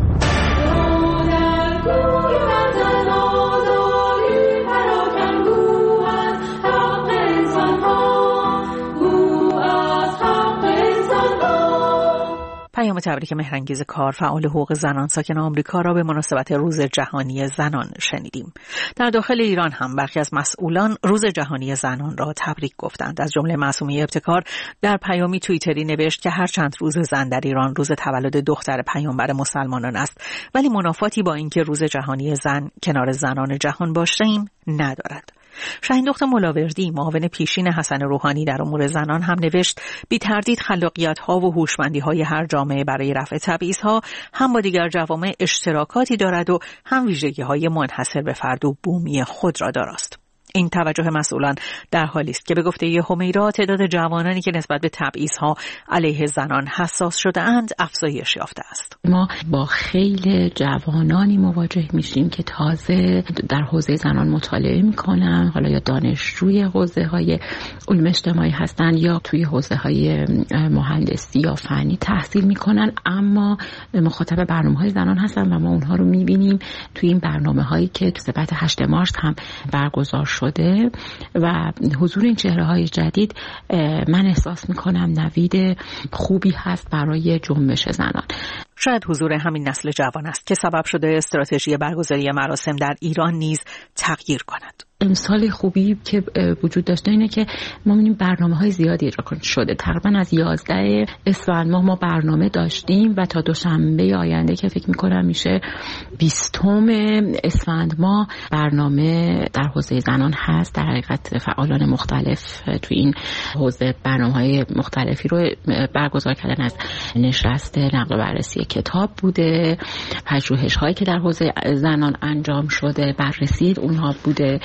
پیام تبریک مهرانگیز کار، فعال حقوق زنان ساکن آمریکا را به مناسبت روز جهانی زنان شنیدیم. در داخل ایران هم برخی از مسئولان روز جهانی زنان را تبریک گفتند. از جمله معصومه ابتکار در پیامی توییتری نوشت که هرچند روز زن در ایران روز تولد دختر پیامبر مسلمانان است، ولی منافاتی با اینکه روز جهانی زن کنار زنان جهان باشیم ندارد. شاهین دخت ملاوردی، معاون پیشین حسن روحانی در امور زنان، هم نوشت بی تردید خلاقیت‌ها و هوشمندی‌های هر جامعه برای رفع تبعیض‌ها هم با دیگر جوامع اشتراکاتی دارد و هم ویژگی‌های منحصر به فرد و بومی خود را داراست. این توجه مسئولان در حالی است که به گفته همیرا تعداد جوانانی که نسبت به تبعیض‌ها علیه زنان حساس شده‌اند افزایش یافته است. ما با خیلی جوانانی مواجه میشیم که تازه در حوزه زنان مطالعه میکنن، حالا یا دانشجوی حوزه‌های علوم اجتماعی هستن یا توی حوزه‌های مهندسی یا فنی تحصیل میکنن، اما مخاطب برنامه‌های زنان هستن و ما اونها رو میبینیم توی این برنامه‌هایی که تو سبت هشت مارس هم برگزار شده و حضور این چهره‌های جدید من احساس میکنم نوید خوبی هست برای جنبش زنان. شاید حضور همین نسل جوان است که سبب شده استراتژی برگزاری مراسم در ایران نیز تغییر کند. امسال خوبی که وجود داشته اینه که ما می‌بینیم برنامه‌های زیادی اجرا شده. تقریبا از یازده اسفند ماه ما برنامه داشتیم و تا دوشنبه آینده که فکر می‌کنم میشه بیستم اسفند ماه برنامه در حوزه زنان هست. در حقیقت فعالان مختلف تو این حوزه برنامه‌های مختلفی رو برگزار کردن، از نشست نقل و بررسی کتاب بوده، پژوهش‌هایی که در حوزه زنان انجام شده بررسی اونها بوده،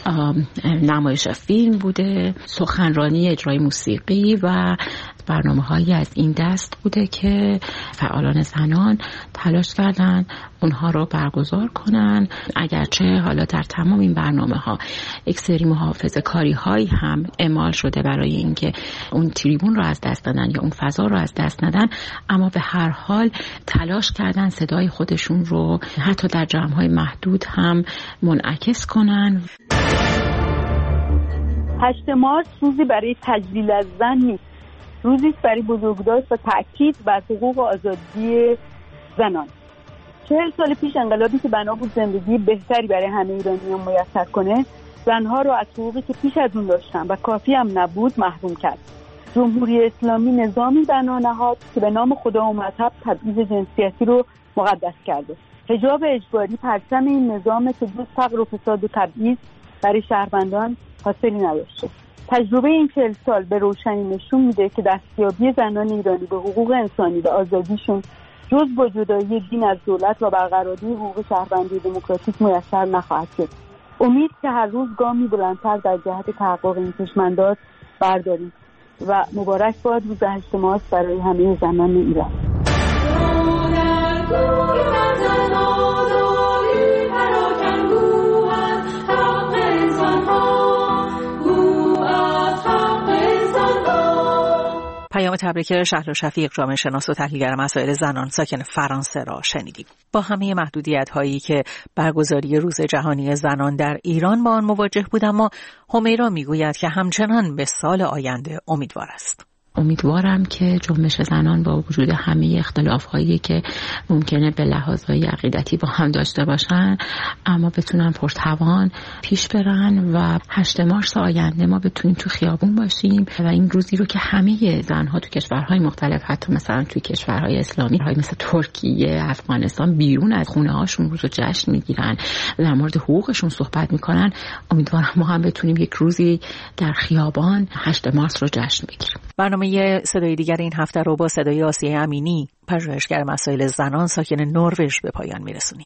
نمایش فیلم بوده، سخنرانی، اجرای موسیقی و برنامه‌هایی از این دست بوده که فعالان زنان تلاش کردن اونها رو برگزار کنن. اگرچه حالا در تمام این برنامه‌ها یک سری محافظه‌کاری‌هایی هم اعمال شده برای اینکه اون تریبون رو از دست ندن یا اون فضا رو از دست ندن، اما به هر حال تلاش کردن صدای خودشون رو حتی در جمع‌های محدود هم منعکس کنن. هشت مارس روزی برای تجلیل از زن نیست، روزی است برای بزرگداشت و تأکید بر حقوق و آزادی زنان. چهل سال پیش انقلابی که بنا بود زندگی بهتری برای همه ایرانیان میسر کنه، زنها رو از حقوقی که پیش از اون داشتن و کافی هم نبود محروم کرد. جمهوری اسلامی نظامی بنا نهاد که به نام خدا و مذهب تبعیض جنسیتی رو مقدس کرده. حجاب اجباری پرچم این نظام که جز فقر و فساد و تبعیض برای شهروندان حاصلی نداشته. تجربه این چهل سال به روشنی نشون میده که دستیابی زنان ایرانی به حقوق انسانی و آزادیشون جز با جدایی دین از دولت و برقراری حقوق شهروندی دموکراتیک میسر نخواهد شد. امید که هر روز گامی بلندتر در جهت تحقق این چشمانداز برداریم و مبارک باد روز هشت مارس برای همه زنان ایران. پیام تبریک شهلا شفیق، جامعه شناس و تحلیلگر مسائل زنان ساکن فرانسه را شنیدیم. با همه محدودیت‌هایی که برگزاری روز جهانی زنان در ایران با آن مواجه بود، اما همیرا میگوید که همچنان به سال آینده امیدوار است. امیدوارم که جنبش زنان با وجود همه اختلاف‌هایی که ممکنه به لحاظهای عقیدتی با هم داشته باشن اما بتونن پرتوان پیش برن و هشت مارس آینده ما بتونیم تو خیابون باشیم و این روزی رو که همه زنها تو کشورهای مختلف، حتی مثلا توی کشورهای اسلامی های مثل ترکیه، افغانستان، بیرون از خونه هاشون روز رو جشن میگیرن، در مورد حقوقشون صحبت میکنن، امیدوارم ما هم بتونیم یک روزی در خیابان هشت مارس رو جشن بگیریم. برنامه صدای دیگر این هفته رو با صدای آسیه امینی، پژوهشگر مسائل زنان ساکن نروژ به پایان میرسونیم.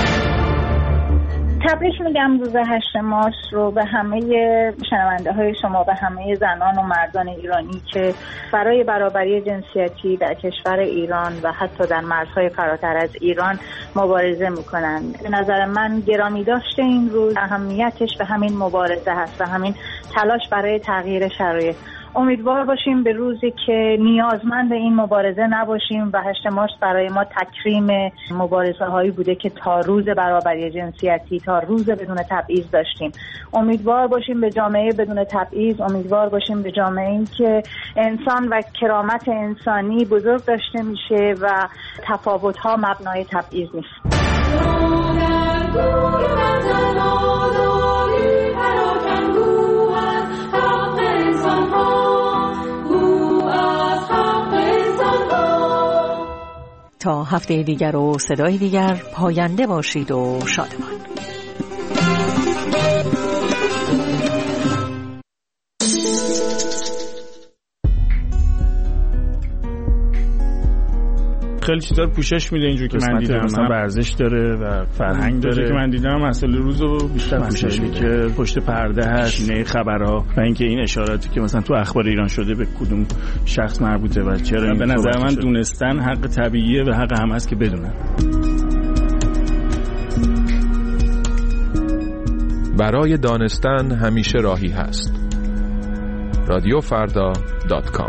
تبریک میگم روز هشت مارس رو به همه شنونده های شما، به همه زنان و مردان ایرانی که برای برابری جنسیتی در کشور ایران و حتی در مرزهای فراتر از ایران مبارزه میکنند. به نظر من گرامی داشته این روز اهمیتش به همین مبارزه هست و همین تلاش برای تغییر شرایط. امیدوار باشیم به روزی که نیازمند این مبارزه نباشیم و هشت مارس برای ما تکریم مبارزه هایی بوده که تا روز برابری جنسیتی، تا روز بدون تبعیض داشتیم. امیدوار باشیم به جامعه بدون تبعیض، امیدوار باشیم به جامعه‌ای که انسان و کرامت انسانی بزرگ داشته میشه و تفاوت ها مبنای تبعیض نیست. تا هفته دیگر و صدای دیگر، پاینده باشید و شادمان. خیلی چیزا رو پوشش میده اینجور که من دیدم، مثلا ورزش داره و فرهنگ داره که من دیدم مسئله روزو بیشتر پوشش میده که پشت پرده هست، نه خبرها و اینکه این اشاراتی که مثلا تو اخبار ایران شده به کدوم شخص مربوطه و چرا. به نظر من دونستن حق طبیعیه و حق هم هست که بدونن. برای دانستن همیشه راهی هست. رادیو فردا دات کام.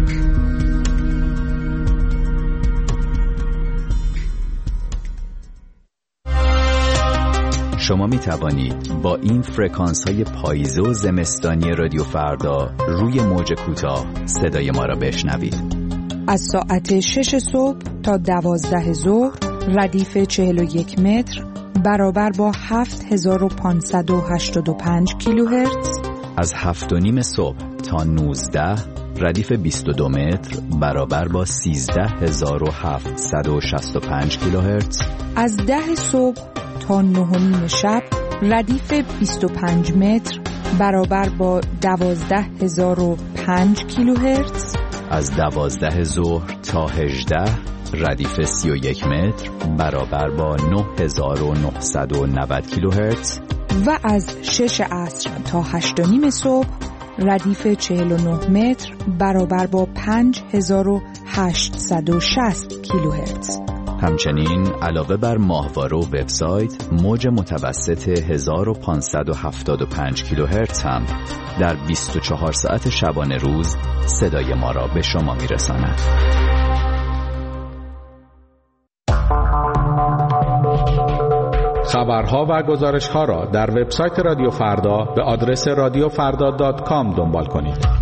شما می توانید با این فرکانس های پاییزه و زمستانی رادیو فردا روی موج کوتاه صدای ما را بشنوید. از ساعت شش صبح تا دوازده ظهر ردیف چهل و یک متر برابر با هفت هزار و پانصد و هشتاد و پنج کیلوهرتز. از هفت و نیم صبح تا نوزده ردیف بیست و دو متر برابر با سیزده هزار و هفتصد و شصت و پنج کیلوهرتز. از ده صبح تا نه و نیم شب ردیف بیست و پنج متر برابر با دوازده هزار و پنج کیلوهرتز. از دوازده ظهر تا هجده ردیف سی و یک متر برابر با نه هزار و نهصد و نود کیلوهرتز. و از شش عصر تا هشت و نیم صبح ردیف چهل و نه متر برابر با پنج هزار و هشتصد و شصت کیلوهرتز. همچنین علاوه بر ماهواره و وبسایت، موج متوسط هزار و پانصد و هفتاد و پنج کیلوهرتز هم در بیست و چهار ساعت شبانه روز صدای ما را به شما میرساند. خبرها و گزارش‌ها را در وبسایت رادیو فردا به آدرس رادیو فردا دات کام دنبال کنید.